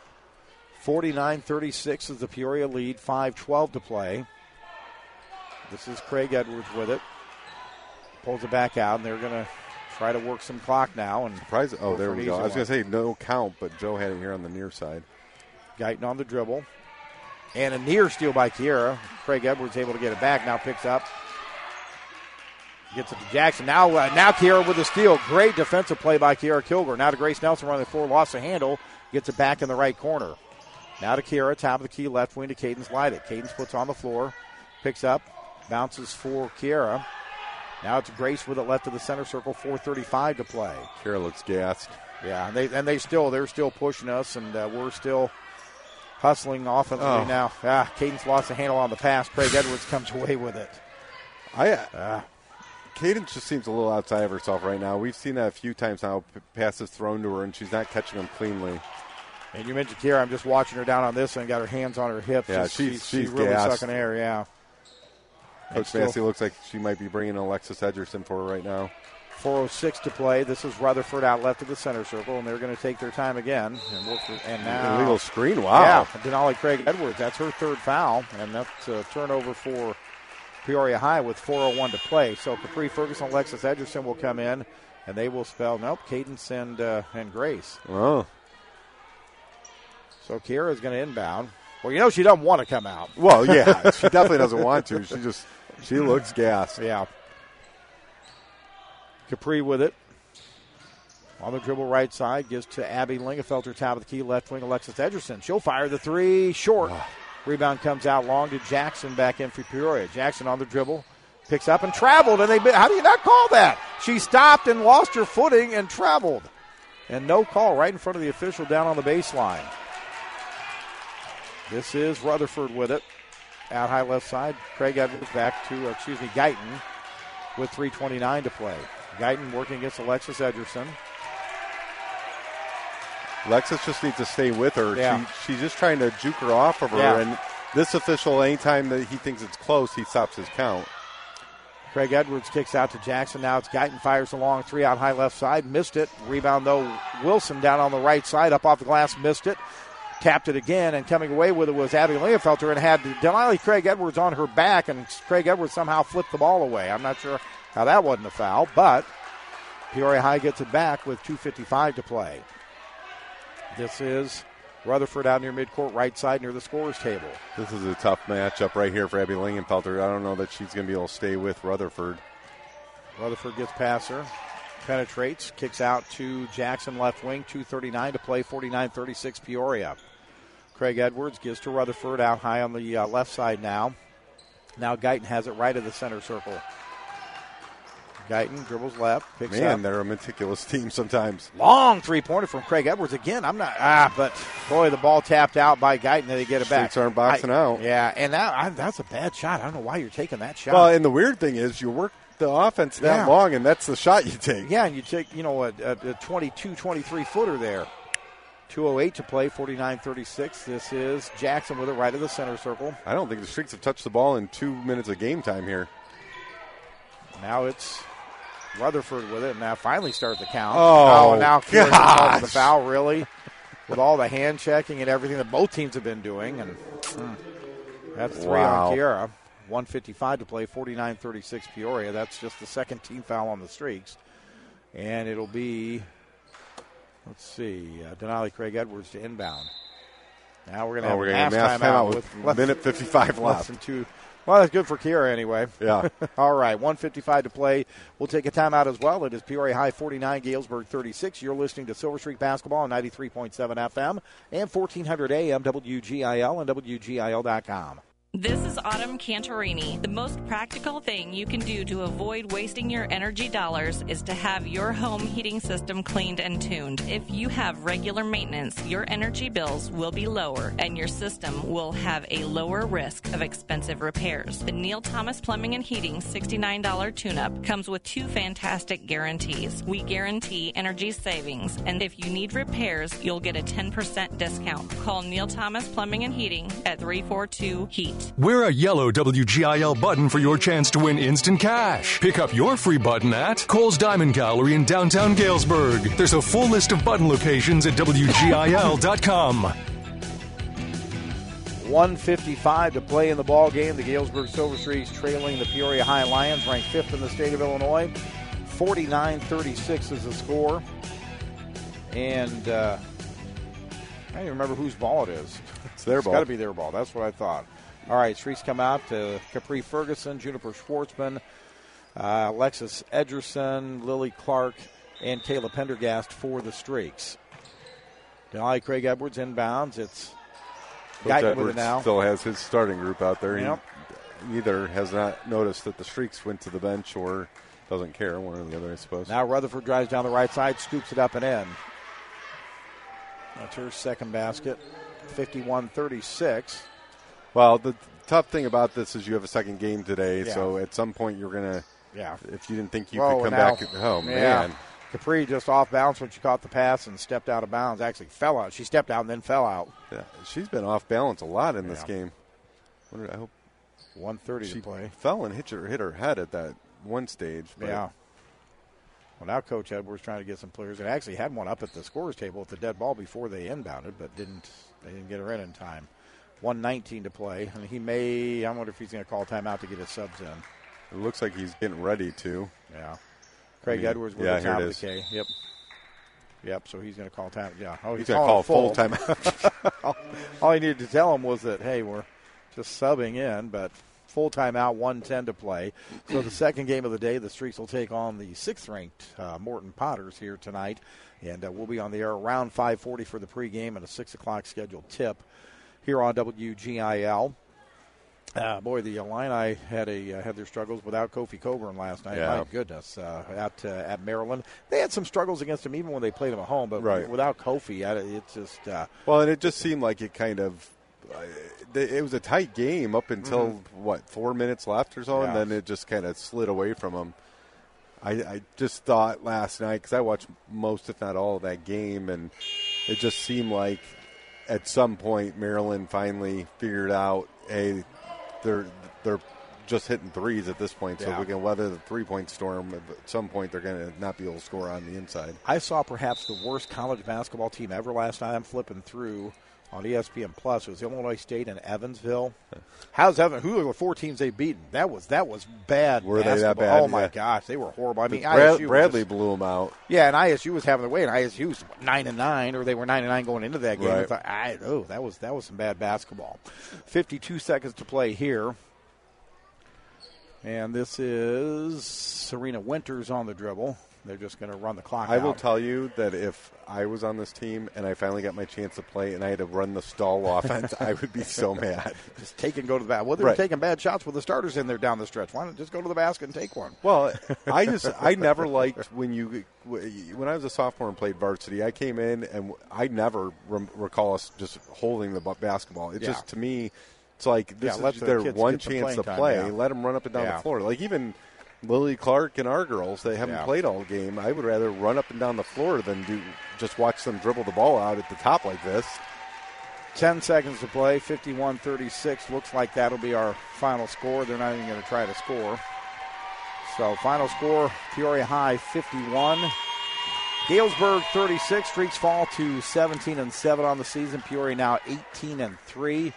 49-36 is the Peoria lead, 5:12 to play. This is Craig Edwards with it. Pulls it back out, and they're going to try to work some clock now. And there we go. I was going to say no count, but Joe had it here on the near side. Guyton on the dribble. And a near steal by Kiera. Craig Edwards able to get it back. Now picks up. Gets it to Jackson. Now Kiera with the steal. Great defensive play by Kiera Kilgore. Now to Grace Nelson running the floor. Lost the handle. Gets it back in the right corner. Now to Kiera. Top of the key. Left wing to Cadence Lydic. Cadence puts on the floor. Picks up. Bounces for Kiera. Now it's Grace with it left of the center circle. 4:35 to play. Kiera looks gassed. Yeah, they're still pushing us, and we're still hustling offensively now. Cadence lost the handle on the pass. Craig Edwards comes away with it. Cadence just seems a little outside of herself right now. We've seen that a few times now, passes thrown to her, and she's not catching them cleanly. And you mentioned Kiera. I'm just watching her down on this and got her hands on her hips. Yeah, she's really gassed. sucking air, yeah. Coach Massey looks like she might be bringing Alexis Edgerson for her right now. 4:06 to play. This is Rutherford out left of the center circle, and they're going to take their time again. And now illegal screen. Wow. Yeah, Denali Craig Edwards. That's her third foul, and that's a turnover for Peoria High with 4:01 to play. So Capri Ferguson, Alexis Edgerson will come in, and they will spell Cadence and Grace. Oh. So Kiera is going to inbound. Well, she doesn't want to come out. Well, yeah, she definitely doesn't want to. She looks gassed. Yeah. Capri with it. On the dribble right side, gives to Abby Lingenfelter, top of the key, left wing, Alexis Edgerson. She'll fire the three, short. Rebound comes out long to Jackson, back in for Peoria. Jackson on the dribble, picks up and traveled. And how do you not call that? She stopped and lost her footing and traveled. And no call right in front of the official down on the baseline. This is Rutherford with it. Out high left side. Craig Edwards back to, Guyton with 3:29 to play. Guyton working against Alexis Edgerson. Alexis just needs to stay with her. Yeah. She's just trying to juke her off of her. Yeah. And this official, anytime that he thinks it's close, he stops his count. Craig Edwards kicks out to Jackson. Now it's Guyton, fires a long three out high left side. Missed it. Rebound, though, Wilson down on the right side. Up off the glass, missed it. Tapped it again, and coming away with it was Abby Lingenfelter, and had Denali Craig Edwards on her back, and Craig Edwards somehow flipped the ball away. I'm not sure how that wasn't a foul, but Peoria High gets it back with 2:55 to play. This is Rutherford out near midcourt, right side near the scorer's table. This is a tough matchup right here for Abby Lingenfelter. I don't know that she's going to be able to stay with Rutherford. Rutherford gets past her. Penetrates, kicks out to Jackson left wing, 2:39 to play, 49-36 Peoria. Craig Edwards gives to Rutherford out high on the left side now. Now Guyton has it right of the center circle. Guyton dribbles left, picks up. Man, they're a meticulous team sometimes. Long three-pointer from Craig Edwards. Again, but boy, the ball tapped out by Guyton, they get it back. Streaks aren't boxing out. Yeah, and that's a bad shot. I don't know why you're taking that shot. Well, and the weird thing is you work the offense that long, and that's the shot you take. Yeah, and you take, a 22, 23-footer there. 2:08 to play, 49-36. This is Jackson with it right of the center circle. I don't think the Streaks have touched the ball in 2 minutes of game time here. Now it's Rutherford with it, and now finally start the count. Oh, now Kieran called for the foul, really, with all the hand checking and everything that both teams have been doing. And that's 3 on Kiera. 1:55 to play, 49-36 Peoria. That's just the second team foul on the Streaks. And it'll be, Denali Craig Edwards to inbound. Now we're going to have a half timeout with minute 55 left. Well, that's good for Kiera anyway. Yeah. All right, 1:55 to play. We'll take a timeout as well. It is Peoria High 49, Galesburg 36. You're listening to Silver Streak Basketball on 93.7 FM and 1400 AM WGIL and WGIL.com. This is Autumn Cantorini. The most practical thing you can do to avoid wasting your energy dollars is to have your home heating system cleaned and tuned. If you have regular maintenance, your energy bills will be lower and your system will have a lower risk of expensive repairs. The Neil Thomas Plumbing and Heating $69 tune-up comes with 2 fantastic guarantees. We guarantee energy savings, and if you need repairs, you'll get a 10% discount. Call Neil Thomas Plumbing and Heating at 342-HEAT. Wear a yellow WGIL button for your chance to win instant cash. Pick up your free button at Kohl's Diamond Gallery in downtown Galesburg. There's a full list of button locations at WGIL.com. 1:55 to play in the ball game. The Galesburg Silver Streaks trailing the Peoria High Lions, ranked 5th in the state of Illinois. 49-36 is the score. And I don't even remember whose ball it is. It's their ball. It's got to be their ball. That's what I thought. All right, Streaks come out to Capri Ferguson, Juniper Schwartzman, Alexis Edgerson, Lily Clark, and Kayla Pendergast for the Streaks. Denali Craig Edwards inbounds. It's Guyton with it now. Still has his starting group out there. Yep. He either has not noticed that the Streaks went to the bench or doesn't care, one or the other, I suppose. Now Rutherford drives down the right side, scoops it up and in. That's her second basket, 51-36. Well, the tough thing about this is you have a second game today, so at some point you're going to, if you didn't think you could come back at home, man. Capri just off balance when she caught the pass and stepped out of bounds. Actually fell out. She stepped out and then fell out. Yeah, she's been off balance a lot in this game. I hope 1:30 to play. Fell and hit her head at that one stage. But Well, now Coach Edwards trying to get some players. It actually had one up at the scorer's table with the dead ball before they inbounded, but they didn't get her in time. 1:19 to play, and I wonder if he's going to call timeout to get his subs in. It looks like he's getting ready to. Yeah. Craig Edwards with the top of the K. Yep, so he's going to call time. Yeah. Oh, he's going to call full timeout. All he needed to tell him was that, hey, we're just subbing in, but full timeout, 1:10 to play. So the second game of the day, the Streaks will take on the 6th-ranked Morton Potters here tonight, and we'll be on the air around 5:40 for the pregame and a 6 o'clock scheduled tip here on WGIL. Boy, the Illini had their struggles without Kofi Coburn last night. Yeah. My goodness, at Maryland, they had some struggles against him even when they played him at home. But without Kofi, it's just well, and it just seemed like it kind of it was a tight game up until 4 minutes left or so, and then it just kind of slid away from him. I just thought last night, because I watched most, if not all, of that game, and it just seemed like at some point Maryland finally figured out, hey, they're just hitting threes at this point, so we can weather the three-point storm. At some point, they're going to not be able to score on the inside. I saw perhaps the worst college basketball team ever last night. I'm flipping through on ESPN Plus. It was Illinois State and Evansville. How's Evan? Who are the 4 teams they've beaten? That was bad. Were basketball. they that bad? Oh my gosh, they were horrible. I mean, Bradley blew them out. Yeah, and ISU was having their way, and ISU was 9-9, or they were 9-9 going into that game. Right. I thought, that was some bad basketball. 52 seconds to play here. And this is Serena Winters on the dribble. They're just going to run the clock I out. will tell you that if I was on this team and I finally got my chance to play and I had to run the stall offense, I would be so mad. Just take and go to the basket. Well, they were taking bad shots with the starters in there down the stretch. Why not just go to the basket and take one? Well, I never liked when I was a sophomore and played varsity, I came in and I never recall us just holding the basketball. It just, to me, it's like this is their one chance to play. Let them run up and down the floor. Like even Lily Clark and our girls, they haven't played all game. I would rather run up and down the floor than just watch them dribble the ball out at the top like this. 10 seconds to play, 51-36. Looks like that'll be our final score. They're not even going to try to score. So final score, Peoria High 51. Galesburg 36. Streaks fall to 17-7 on the season. Peoria now 18-3.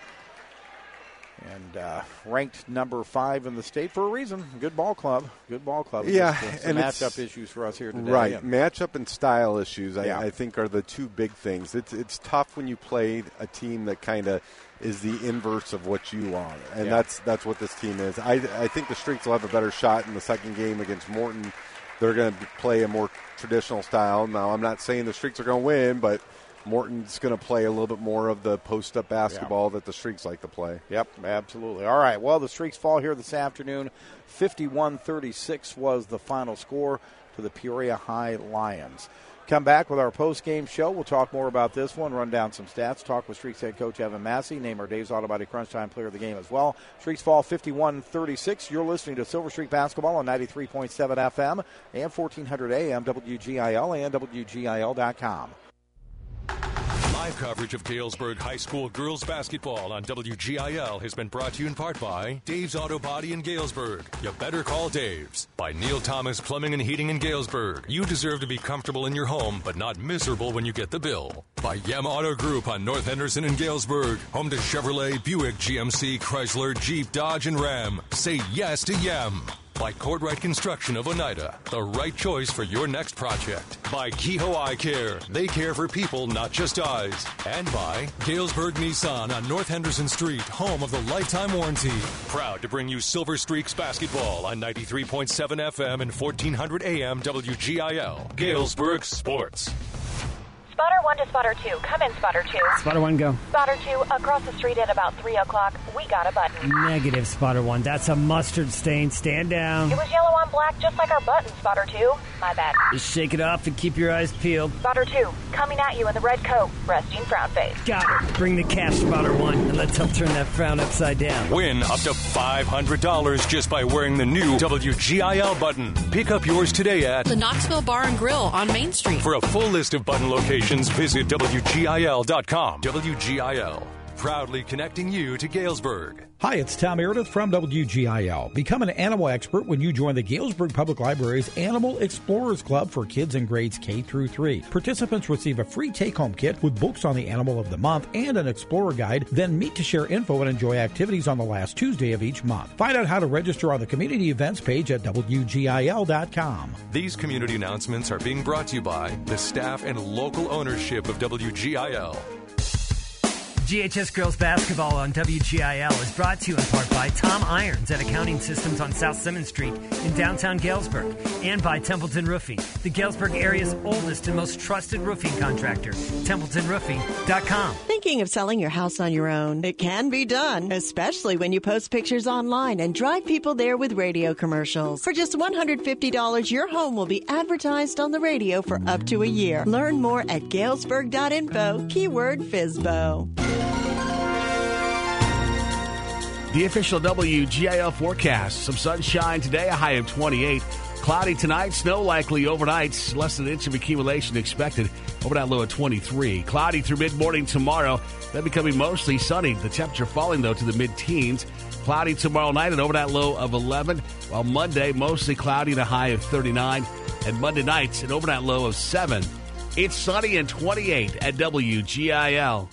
And ranked number 5 in the state for a reason. Good ball club. Yeah, and matchup issues for us here today. Right, matchup and style issues I think are the two big things. It's tough when you play a team that kind of is the inverse of what you are, and that's what this team is. I think the Streaks will have a better shot in the second game against Morton. They're going to play a more traditional style. Now, I'm not saying the Streaks are going to win, but Morton's going to play a little bit more of the post-up basketball that the Streaks like to play. Yep, absolutely. All right, well, the Streaks fall here this afternoon. 51-36 was the final score to the Peoria High Lions. Come back with our post-game show. We'll talk more about this one, run down some stats, talk with Streaks head coach Evan Massey, name our Dave's Auto Body Crunch Time player of the game as well. Streaks fall 51-36. You're listening to Silver Streak Basketball on 93.7 FM and 1400 AM, WGIL and WGIL.com. Live coverage of Galesburg High School girls basketball on WGIL has been brought to you in part by Dave's Auto Body in Galesburg. You better call Dave's. By Neil Thomas Plumbing and Heating in Galesburg. You deserve to be comfortable in your home, but not miserable when you get the bill. By Yem Auto Group on North Henderson in Galesburg. Home to Chevrolet, Buick, GMC, Chrysler, Jeep, Dodge, and Ram. Say yes to Yem. By Cordwright Construction of Oneida, the right choice for your next project. By Kehoe Eye Care, they care for people, not just eyes. And by Galesburg Nissan on North Henderson Street, home of the lifetime warranty. Proud to bring you Silver Streaks basketball on 93.7 FM and 1400 AM WGIL. Galesburg Sports. Spotter 1 to Spotter 2. Come in, Spotter 2. Spotter 1, go. Spotter 2, across the street at about 3 o'clock. We got a button. Negative, Spotter 1. That's a mustard stain. Stand down. It was yellow on black, just like our button, Spotter 2. My bad. Just shake it off and keep your eyes peeled. Spotter 2, coming at you in the red coat, resting frown face. Got it. Bring the cash, Spotter 1, and let's help turn that frown upside down. Win up to $500 just by wearing the new WGIL button. Pick up yours today at the Knoxville Bar and Grill on Main Street. For a full list of button locations, visit WGIL.com. WGIL, proudly connecting you to Galesburg. Hi, it's Tom Meredith from WGIL. Become an animal expert when you join the Galesburg Public Library's Animal Explorers Club for kids in grades K through 3. Participants receive a free take-home kit with books on the animal of the month and an explorer guide, then meet to share info and enjoy activities on the last Tuesday of each month. Find out how to register on the community events page at WGIL.com. These community announcements are being brought to you by the staff and local ownership of WGIL. GHS Girls Basketball on WGIL is brought to you in part by Tom Irons at Accounting Systems on South Simmons Street in downtown Galesburg, and by Templeton Roofing, the Galesburg area's oldest and most trusted roofing contractor. TempletonRoofing.com. Thinking of selling your house on your own? It can be done, especially when you post pictures online and drive people there with radio commercials. For just $150, your home will be advertised on the radio for up to a year. Learn more at galesburg.info, keyword FISBO. The official WGIL forecast. Some sunshine today, a high of 28. Cloudy tonight, snow likely overnight. Less than an inch of accumulation expected. Overnight low of 23. Cloudy through mid-morning tomorrow. Then becoming mostly sunny. The temperature falling, though, to the mid-teens. Cloudy tomorrow night, an overnight low of 11. While Monday, mostly cloudy and a high of 39. And Monday night, an overnight low of 7. It's sunny and 28 at WGIL.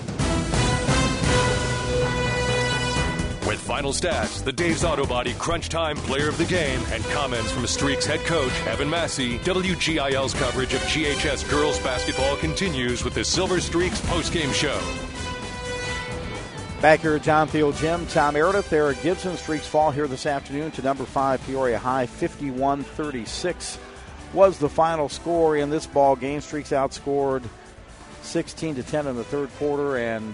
With final stats, the Dave's Auto Body Crunch Time Player of the Game, and comments from Streaks head coach Evan Massey, WGIL's coverage of GHS girls basketball continues with the Silver Streaks postgame show. Back here at John Field Gym, Tom Meredith, Eric Gibson. Streaks fall here this afternoon to number 5 Peoria High, 51-36 was the final score in this ball game. Streaks outscored 16-10 in the third quarter, and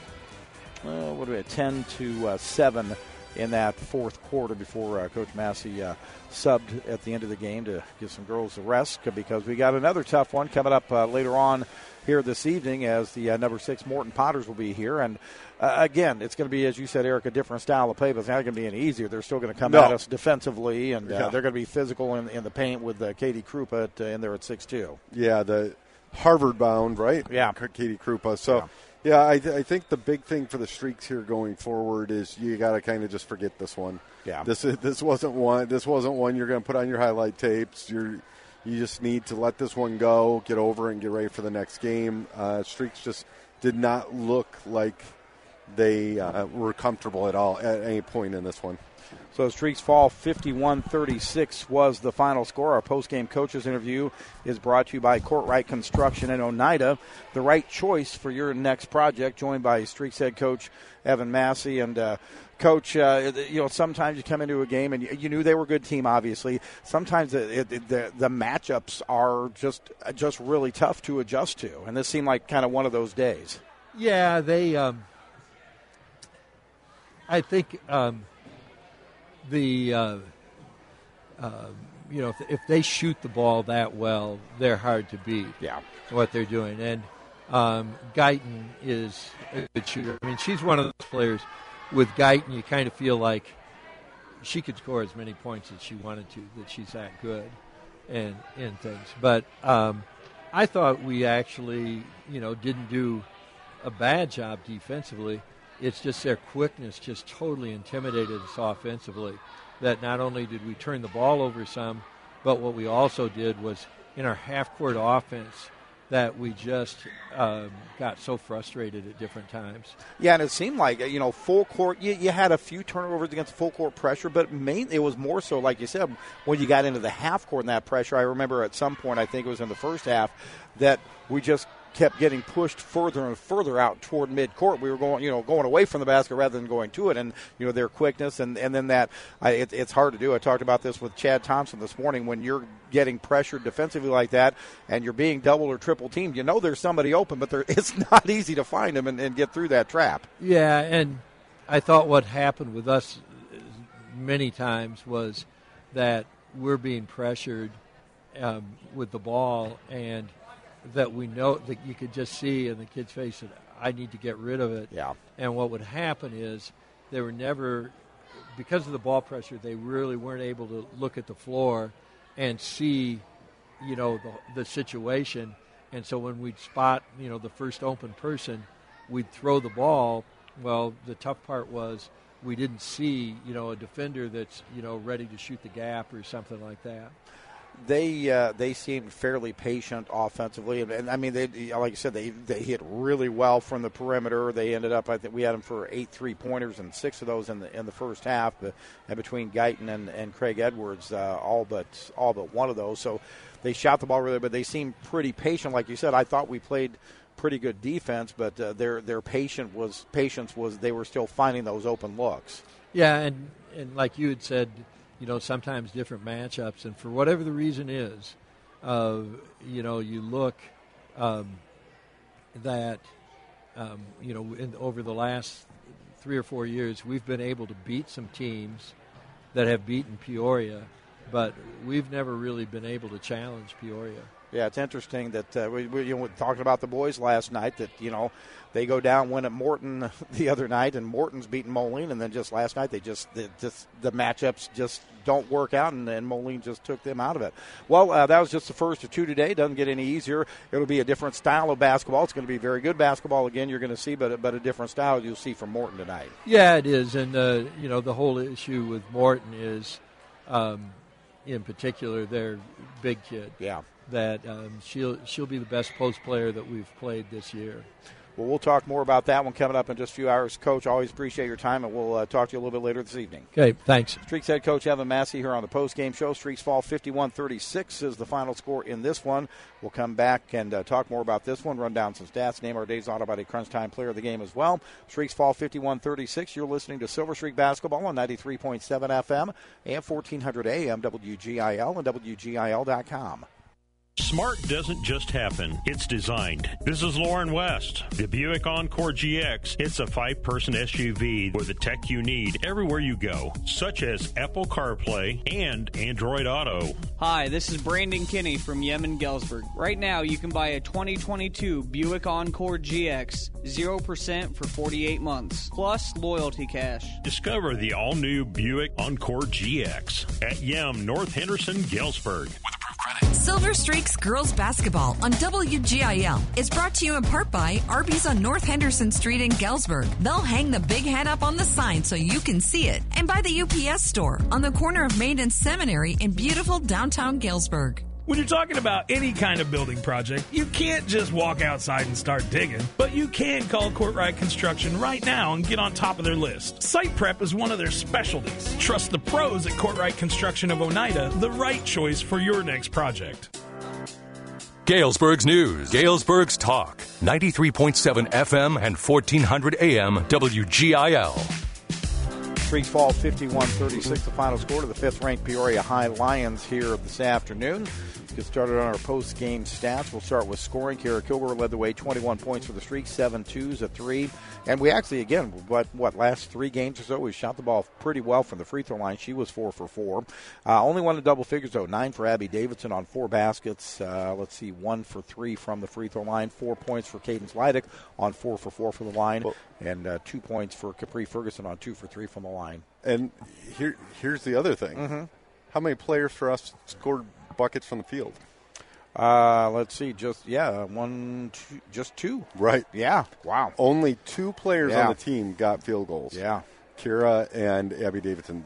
10-7 in that fourth quarter before Coach Massey subbed at the end of the game to give some girls a rest, because we got another tough one coming up later on here this evening, as the number 6 Morton Potters will be here. And again, it's going to be, as you said, Eric, a different style of play, but it's not going to be any easier. They're still going to come at us defensively, and they're going to be physical in the paint with Katie Krupa in there at 6'2". Yeah, the Harvard-bound, right? Yeah. Katie Krupa. So, yeah, I think the big thing for the Streaks here going forward is you got to kind of just forget this one. Yeah. This wasn't one. This wasn't one you're going to put on your highlight tapes. You just need to let this one go, get over it, and get ready for the next game. Streaks just did not look like they were comfortable at all at any point in this one. So Streaks fall 51-36 was the final score. Our post-game coaches interview is brought to you by Courtright Construction in Oneida, the right choice for your next project, joined by Streaks head coach Evan Massey. And Coach, sometimes you come into a game and you knew they were a good team, obviously. Sometimes the matchups are just really tough to adjust to, and this seemed like kind of one of those days. Yeah, they I think if they shoot the ball that well, they're hard to beat. Yeah, what they're doing. And Guyton is a good shooter. I mean, she's one of those players. With Guyton, you kind of feel like she could score as many points as she wanted to, that she's that good and things. But I thought we actually, didn't do a bad job defensively. It's just their quickness just totally intimidated us offensively, that not only did we turn the ball over some, but what we also did was in our half-court offense that we just got so frustrated at different times. Yeah, and it seemed like, full court, you had a few turnovers against full court pressure, but mainly it was more so, like you said, when you got into the half court and that pressure. I remember at some point, I think it was in the first half, that we just kept getting pushed further and further out toward midcourt. We were going away from the basket rather than going to it, and their quickness and then that it's hard to do. I talked about this with Chad Thompson this morning. When you're getting pressured defensively like that, and you're being double or triple teamed, there's somebody open, but it's not easy to find them and get through that trap. Yeah, and I thought what happened with us many times was that we're being pressured with the ball, and that we know that you could just see in the kid's face that I need to get rid of it. Yeah. And what would happen is they were never, because of the ball pressure, they really weren't able to look at the floor and see, the situation. And so when we'd spot, the first open person, we'd throw the ball. Well, the tough part was we didn't see, a defender that's, ready to shoot the gap or something like that. They seemed fairly patient offensively, and I mean, they, like you said, they hit really well from the perimeter. They ended up, I think we had them for 8 3-pointers and 6 of those in the first half, and between Guyton and Craig Edwards, all but one of those. So they shot the ball really, but they seemed pretty patient, like you said. I thought we played pretty good defense, but their patience was they were still finding those open looks. Yeah, and like you had said, sometimes different matchups, and for whatever the reason is, you look that, over the last 3 or 4 years, we've been able to beat some teams that have beaten Peoria, but we've never really been able to challenge Peoria. Yeah, it's interesting that we were talking about the boys last night that, they go down, win at Morton the other night, and Morton's beating Moline, and then just last night the matchups just don't work out, and Moline just took them out of it. Well, that was just the first of 2 today. Doesn't get any easier. It'll be a different style of basketball. It's going to be very good basketball again. You're going to see, but a different style you'll see from Morton tonight. Yeah, it is, and the whole issue with Morton is, in particular, their big kid. Yeah. That she'll be the best post player that we've played this year. Well, we'll talk more about that one coming up in just a few hours. Coach, always appreciate your time, and we'll talk to you a little bit later this evening. Okay, thanks. Streaks head coach Evan Massey here on the post-game show. Streaks fall 51-36 is the final score in this one. We'll come back and talk more about this one, run down some stats, name our day's Autobody Crunch Time player of the game as well. Streaks fall 51-36. You're listening to Silver Streak Basketball on 93.7 FM and 1400 AM, WGIL and WGIL.com. Smart doesn't just happen, it's designed. This is Lauren West. The Buick Encore GX. It's a 5-person SUV with the tech you need everywhere you go, such as Apple CarPlay and Android Auto. Hi, this is Brandon Kinney from Yemen, Galesburg. Right now, you can buy a 2022 Buick Encore GX, 0% for 48 months, plus loyalty cash. Discover the all-new Buick Encore GX at Yem, North Henderson, Galesburg. With approved credit. Silver Streaks Girls Basketball on WGIL is brought to you in part by Arby's on North Henderson Street in Galesburg. They'll hang the big head up on the sign so you can see it. And by the UPS store on the corner of Main and Seminary in beautiful downtown Galesburg. When you're talking about any kind of building project, you can't just walk outside and start digging, but you can call Courtright Construction right now and get on top of their list. Site prep is one of their specialties. Trust the pros at Courtright Construction of Oneida, the right choice for your next project. Galesburg's News, Galesburg's Talk, 93.7 FM and 1400 AM WGIL. Streaks fall 51-36, the final score to the 5th-ranked Peoria High Lions here this afternoon. Let's get started on our post-game stats. We'll start with scoring. Kara Kilgore led the way, 21 points for the Streaks, 7 twos, a 3. And we actually, again, last 3 games or so, we shot the ball pretty well from the free throw line. She was 4 for 4. Only one in double figures, though, 9 for Abby Davidson on 4 baskets. 1 for 3 from the free throw line. 4 points for Cadence Leidick on 4 for 4 from the line. And 2 points for Capri Ferguson on 2 for 3 from the line. And here's the other thing. Mm-hmm. How many players for us scored buckets from the field? Let's see. Just 2. Right. Yeah. Wow. Only 2 players on the team got field goals. Yeah. Kira and Abby Davidson.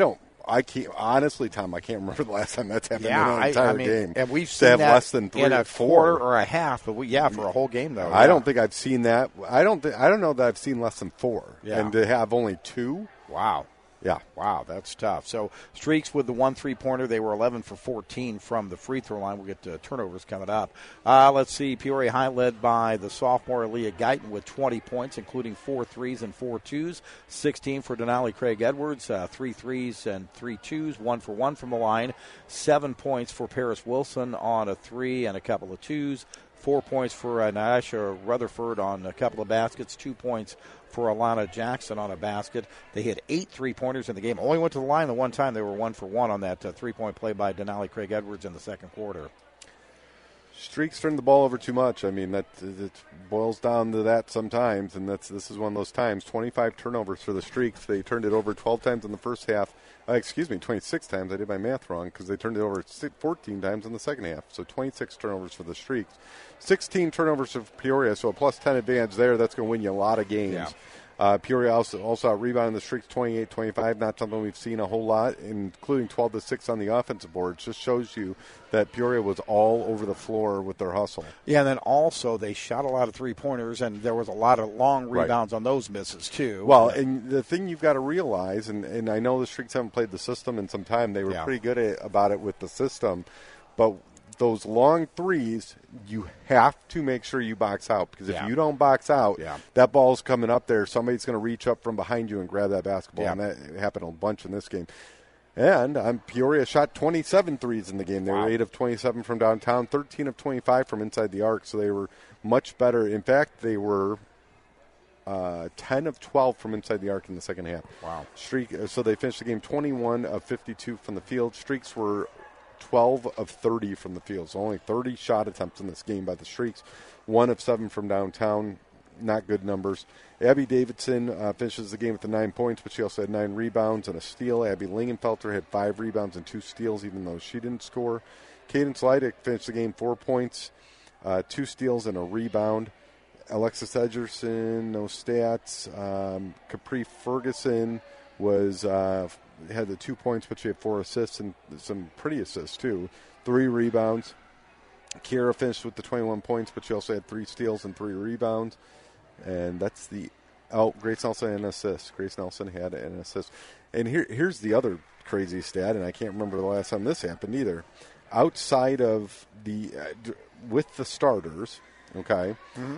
I can't honestly, Tom. I can't remember the last time that's happened in an entire game. And we've seen that less than 3 in or a 4. quarter or a half. But for a whole game though. I don't think I've seen that. I don't know that I've seen less than 4. Yeah. And to have only 2. Wow. Yeah. Wow, that's tough. So Streaks with the 1 3-pointer. They were 11 for 14 from the free throw line. We'll get to turnovers coming up. Let's see. Peoria High led by the sophomore Leah Guyton with 20 points, including 4 threes and 4 twos. 16 for Denali Craig Edwards, 3 threes and 3 twos, 1 for 1 from the line. 7 points for Paris Wilson on a 3 and a couple of twos. 4 points for Nyasha Rutherford on a couple of baskets. 2 points for Alana Jackson on a basket. They hit 8 3-pointers in the game. Only went to the line the one time. They were 1 for 1 on that 3-point play by Denali Craig Edwards in the second quarter. Streaks turn the ball over too much. I mean, it boils down to that sometimes, and this is one of those times. 25 turnovers for the Streaks. They turned it over 12 times in the first half. 26 times. I did my math wrong because they turned it over 14 times in the second half. So 26 turnovers for the Streaks. 16 turnovers for Peoria, so a plus 10 advantage there. That's going to win you a lot of games. Yeah. Peoria also out-rebounding the Streaks 28-25, not something we've seen a whole lot, including 12-6 on the offensive board. It just shows you that Peoria was all over the floor with their hustle. Yeah, and then also they shot a lot of 3-pointers, and there was a lot of long rebounds on those misses, too. Well, and the thing you've got to realize, and I know the Streaks haven't played the system in some time. They were pretty good about it with the system, but those long threes, you have to make sure you box out, because if you don't box out, that ball's coming up there. Somebody's going to reach up from behind you and grab that basketball, and that happened a bunch in this game. And Peoria shot 27 threes in the game. They were 8 of 27 from downtown, 13 of 25 from inside the arc, so they were much better. In fact, they were 10 of 12 from inside the arc in the second half. Wow. So they finished the game 21 of 52 from the field. Streaks were 12 of 30 from the field. So only 30 shot attempts in this game by the Streaks. 1 of 7 from downtown. Not good numbers. Abby Davidson finishes the game with the 9 points, but she also had 9 rebounds and a steal. Abby Lingenfelter had 5 rebounds and 2 steals, even though she didn't score. Cadence Leidick finished the game 4 points, 2 steals and a rebound. Alexis Edgerson, no stats. Capri Ferguson had the 2 points, but she had 4 assists and some pretty assists too. 3 rebounds. Kira finished with the 21 points, but she also had 3 steals and 3 rebounds. And that's Grace Nelson had an assist. Grace Nelson had an assist. And here's the other crazy stat, and I can't remember the last time this happened either. Outside of with the starters, okay,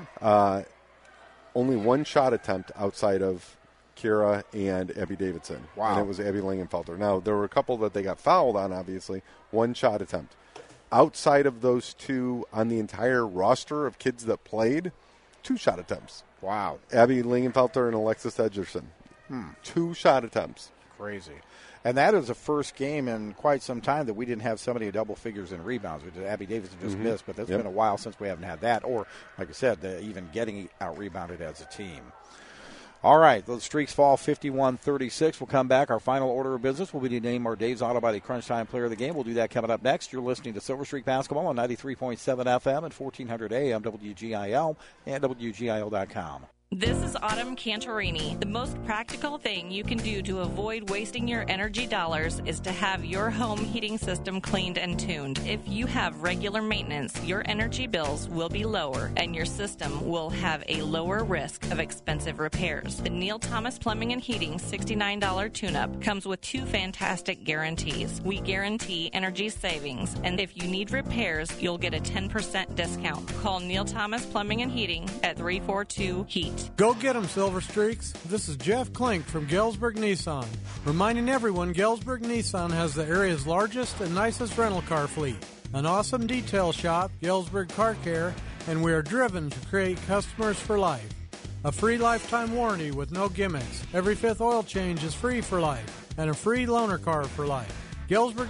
only one shot attempt outside of Kira and Abby Davidson. Wow. And it was Abby Lingenfelter. Now, there were a couple that they got fouled on, obviously. One shot attempt. Outside of those two on the entire roster of kids that played, 2 shot attempts. Wow. Abby Lingenfelter and Alexis Edgerson. 2 shot attempts. Crazy. And that is the first game in quite some time that we didn't have somebody in double figures in rebounds, which Abby Davidson just missed, but that's been a while since we haven't had that, or, like I said, even getting out-rebounded as a team. All right, those streaks fall 51-36. We'll come back. Our final order of business will be to name our Dave's Auto Body Crunch Time Player of the Game. We'll do that coming up next. You're listening to Silver Streak Basketball on 93.7 FM and 1400 AM WGIL and WGIL.com. This is Autumn Cantorini. The most practical thing you can do to avoid wasting your energy dollars is to have your home heating system cleaned and tuned. If you have regular maintenance, your energy bills will be lower and your system will have a lower risk of expensive repairs. The Neil Thomas Plumbing and Heating $69 tune-up comes with 2 fantastic guarantees. We guarantee energy savings, and if you need repairs, you'll get a 10% discount. Call Neil Thomas Plumbing and Heating at 342-HEAT. Go get 'em, Silver Streaks. This is Jeff Klink from Galesburg Nissan. Reminding everyone, Galesburg Nissan has the area's largest and nicest rental car fleet. An awesome detail shop, Galesburg Car Care, and we are driven to create customers for life. A free lifetime warranty with no gimmicks. Every 5th oil change is free for life, and a free loaner car for life. Galesburg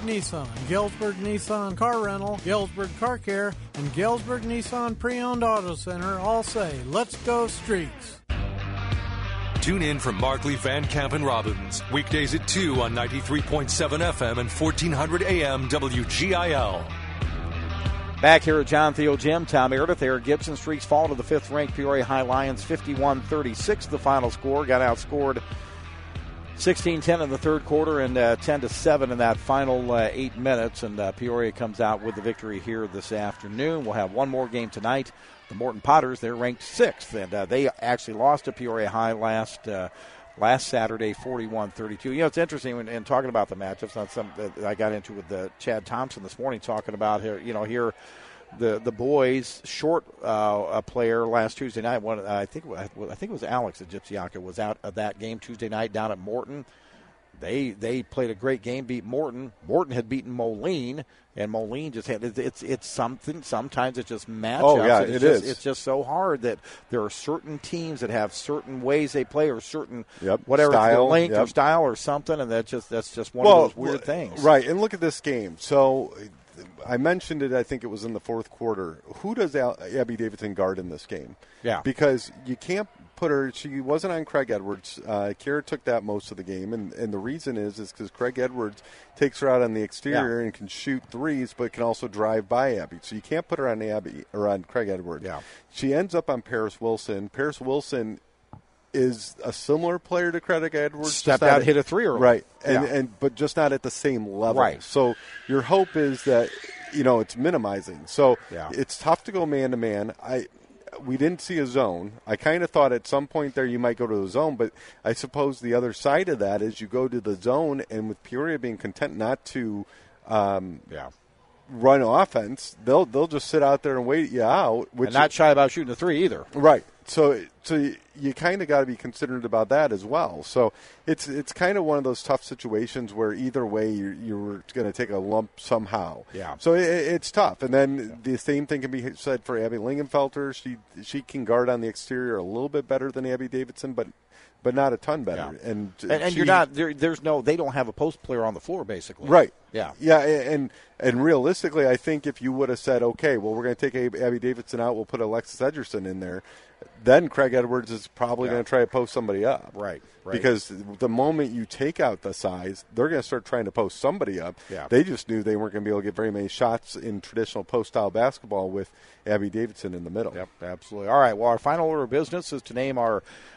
Nissan Car Rental, Galesburg Car Care, and Galesburg Nissan Pre-Owned Auto Center all say, let's go Streaks. Tune in for Markley, Van Camp, and Robbins. Weekdays at 2 on 93.7 FM and 1400 AM WGIL. Back here at John Thiel Gym, Tom Meredith, Eric Gibson. Streaks fall to the 5th-ranked Peoria High Lions, 51-36 the final score. Got outscored 16-10 in the third quarter and 10-7 in that final 8 minutes. And Peoria comes out with the victory here this afternoon. We'll have one more game tonight. The Morton Potters, they're ranked 6th, and they actually lost to Peoria High last Saturday, 41-32. You know, it's interesting in talking about the matchups. Not something that I got into with Chad Thompson this morning, talking about here. You know, here. The boys short a player last Tuesday night. I think it was Alex at Gypsiaka was out of that game Tuesday night down at Morton. They played a great game, beat Morton. Morton had beaten Moline, and Moline just had it's something. Sometimes it's just matchups. Oh yeah, it is. It's just so hard that there are certain teams that have certain ways they play or certain whatever style, length or style or something, and that's just one of those weird things. Right, and look at this game. So I mentioned it, I think it was in the fourth quarter. Who does Abby Davidson guard in this game? Yeah. Because you can't put her, she wasn't on Craig Edwards. Kira took that most of the game, and the reason is because Craig Edwards takes her out on the exterior and can shoot threes, but can also drive by Abby. So you can't put her on Abby or on Craig Edwards. Yeah. She ends up on Paris Wilson. Paris Wilson is a similar player to Craig Edwards. Stepped out, hit a three early. Right, but just not at the same level. Right. So your hope is that, it's minimizing. So it's tough to go man-to-man. We didn't see a zone. I kind of thought at some point there you might go to the zone, but I suppose the other side of that is you go to the zone, and with Peoria being content not to run offense, they'll just sit out there and wait you out. And not shy about shooting a three either. Right. So you kind of got to be considerate about that as well. So it's kind of one of those tough situations where either way you're going to take a lump somehow. Yeah. So it's tough. And then the same thing can be said for Abby Lingenfelter. She can guard on the exterior a little bit better than Abby Davidson, but not a ton better. Yeah. And you're not there's no, they don't have a post player on the floor basically. Right. Yeah. Yeah, and realistically, I think if you would have said, okay, well, we're going to take Abby Davidson out, we'll put Alexis Edgerson in there, then Craig Edwards is probably going to try to post somebody up. Right. Because the moment you take out the size, they're going to start trying to post somebody up. Yeah. They just knew they weren't going to be able to get very many shots in traditional post-style basketball with Abby Davidson in the middle. Yep, absolutely. All right, well, our final order of business is to name our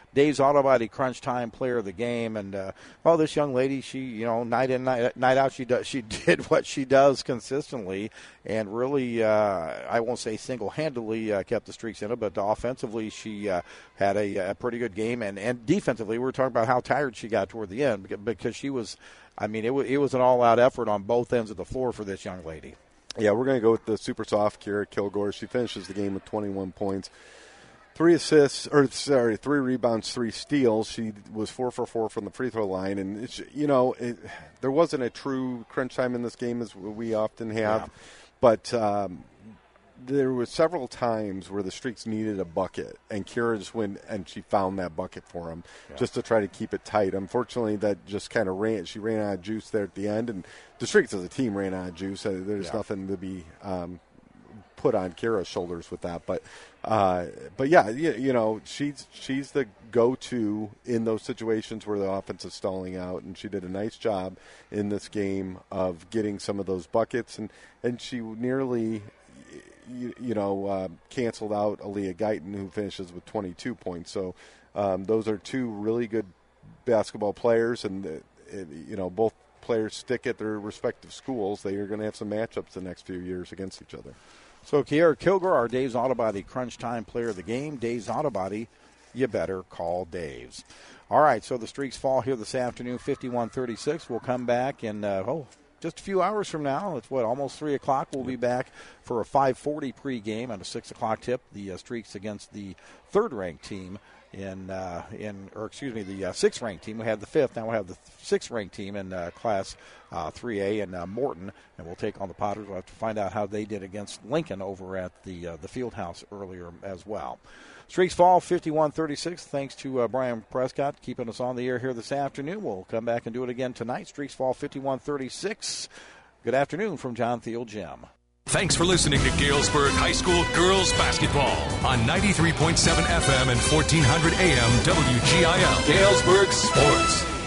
Dave's Auto Body Crunch Time Player of the Game. And, this young lady, she, night in, night out, she did what she does consistently and really, I won't say single-handedly kept the Streaks in it, but offensively she had a pretty good game. And defensively, we were talking about how tired she got toward the end because she was, it was an all-out effort on both ends of the floor for this young lady. Yeah, we're going to go with the super soft Kira Kilgore. She finishes the game with 21 points. 3 rebounds, 3 steals. She was 4 for 4 from the free throw line. And, there wasn't a true crunch time in this game as we often have. Yeah. But there were several times where the Streaks needed a bucket, and Kira just went and she found that bucket for them just to try to keep it tight. Unfortunately, that just kind of she ran out of juice there at the end, and the Streaks as a team ran out of juice. There's nothing to be put on Kira's shoulders with that. But yeah, she's the go-to in those situations where the offense is stalling out, and she did a nice job in this game of getting some of those buckets, and she nearly canceled out Aaliyah Guyton, who finishes with 22 points. So those are 2 really good basketball players, and both players stick at their respective schools. They are going to have some matchups the next few years against each other. So Kiara Kilgore, our Dave's Auto Body Crunch Time Player of the Game. Dave's Auto Body, you better call Dave's. All right, so the Streaks fall here this afternoon, 51-36. We'll come back in just a few hours from now. It's almost 3 o'clock. We'll be back for a 5:40 pregame and a 6 o'clock tip. The Streaks against the third-ranked team the 6th-ranked team. We had the 5th. Now we have the 6th-ranked team in Class 3A in Morton, and we'll take on the Potters. We'll have to find out how they did against Lincoln over at the Fieldhouse earlier as well. Streaks fall 51-36. Thanks to Brian Prescott keeping us on the air here this afternoon. We'll come back and do it again tonight. Streaks fall 51-36. Good afternoon from John Thiel Gym. Thanks for listening to Galesburg High School Girls Basketball on 93.7 FM and 1400 AM WGIL. Galesburg Sports.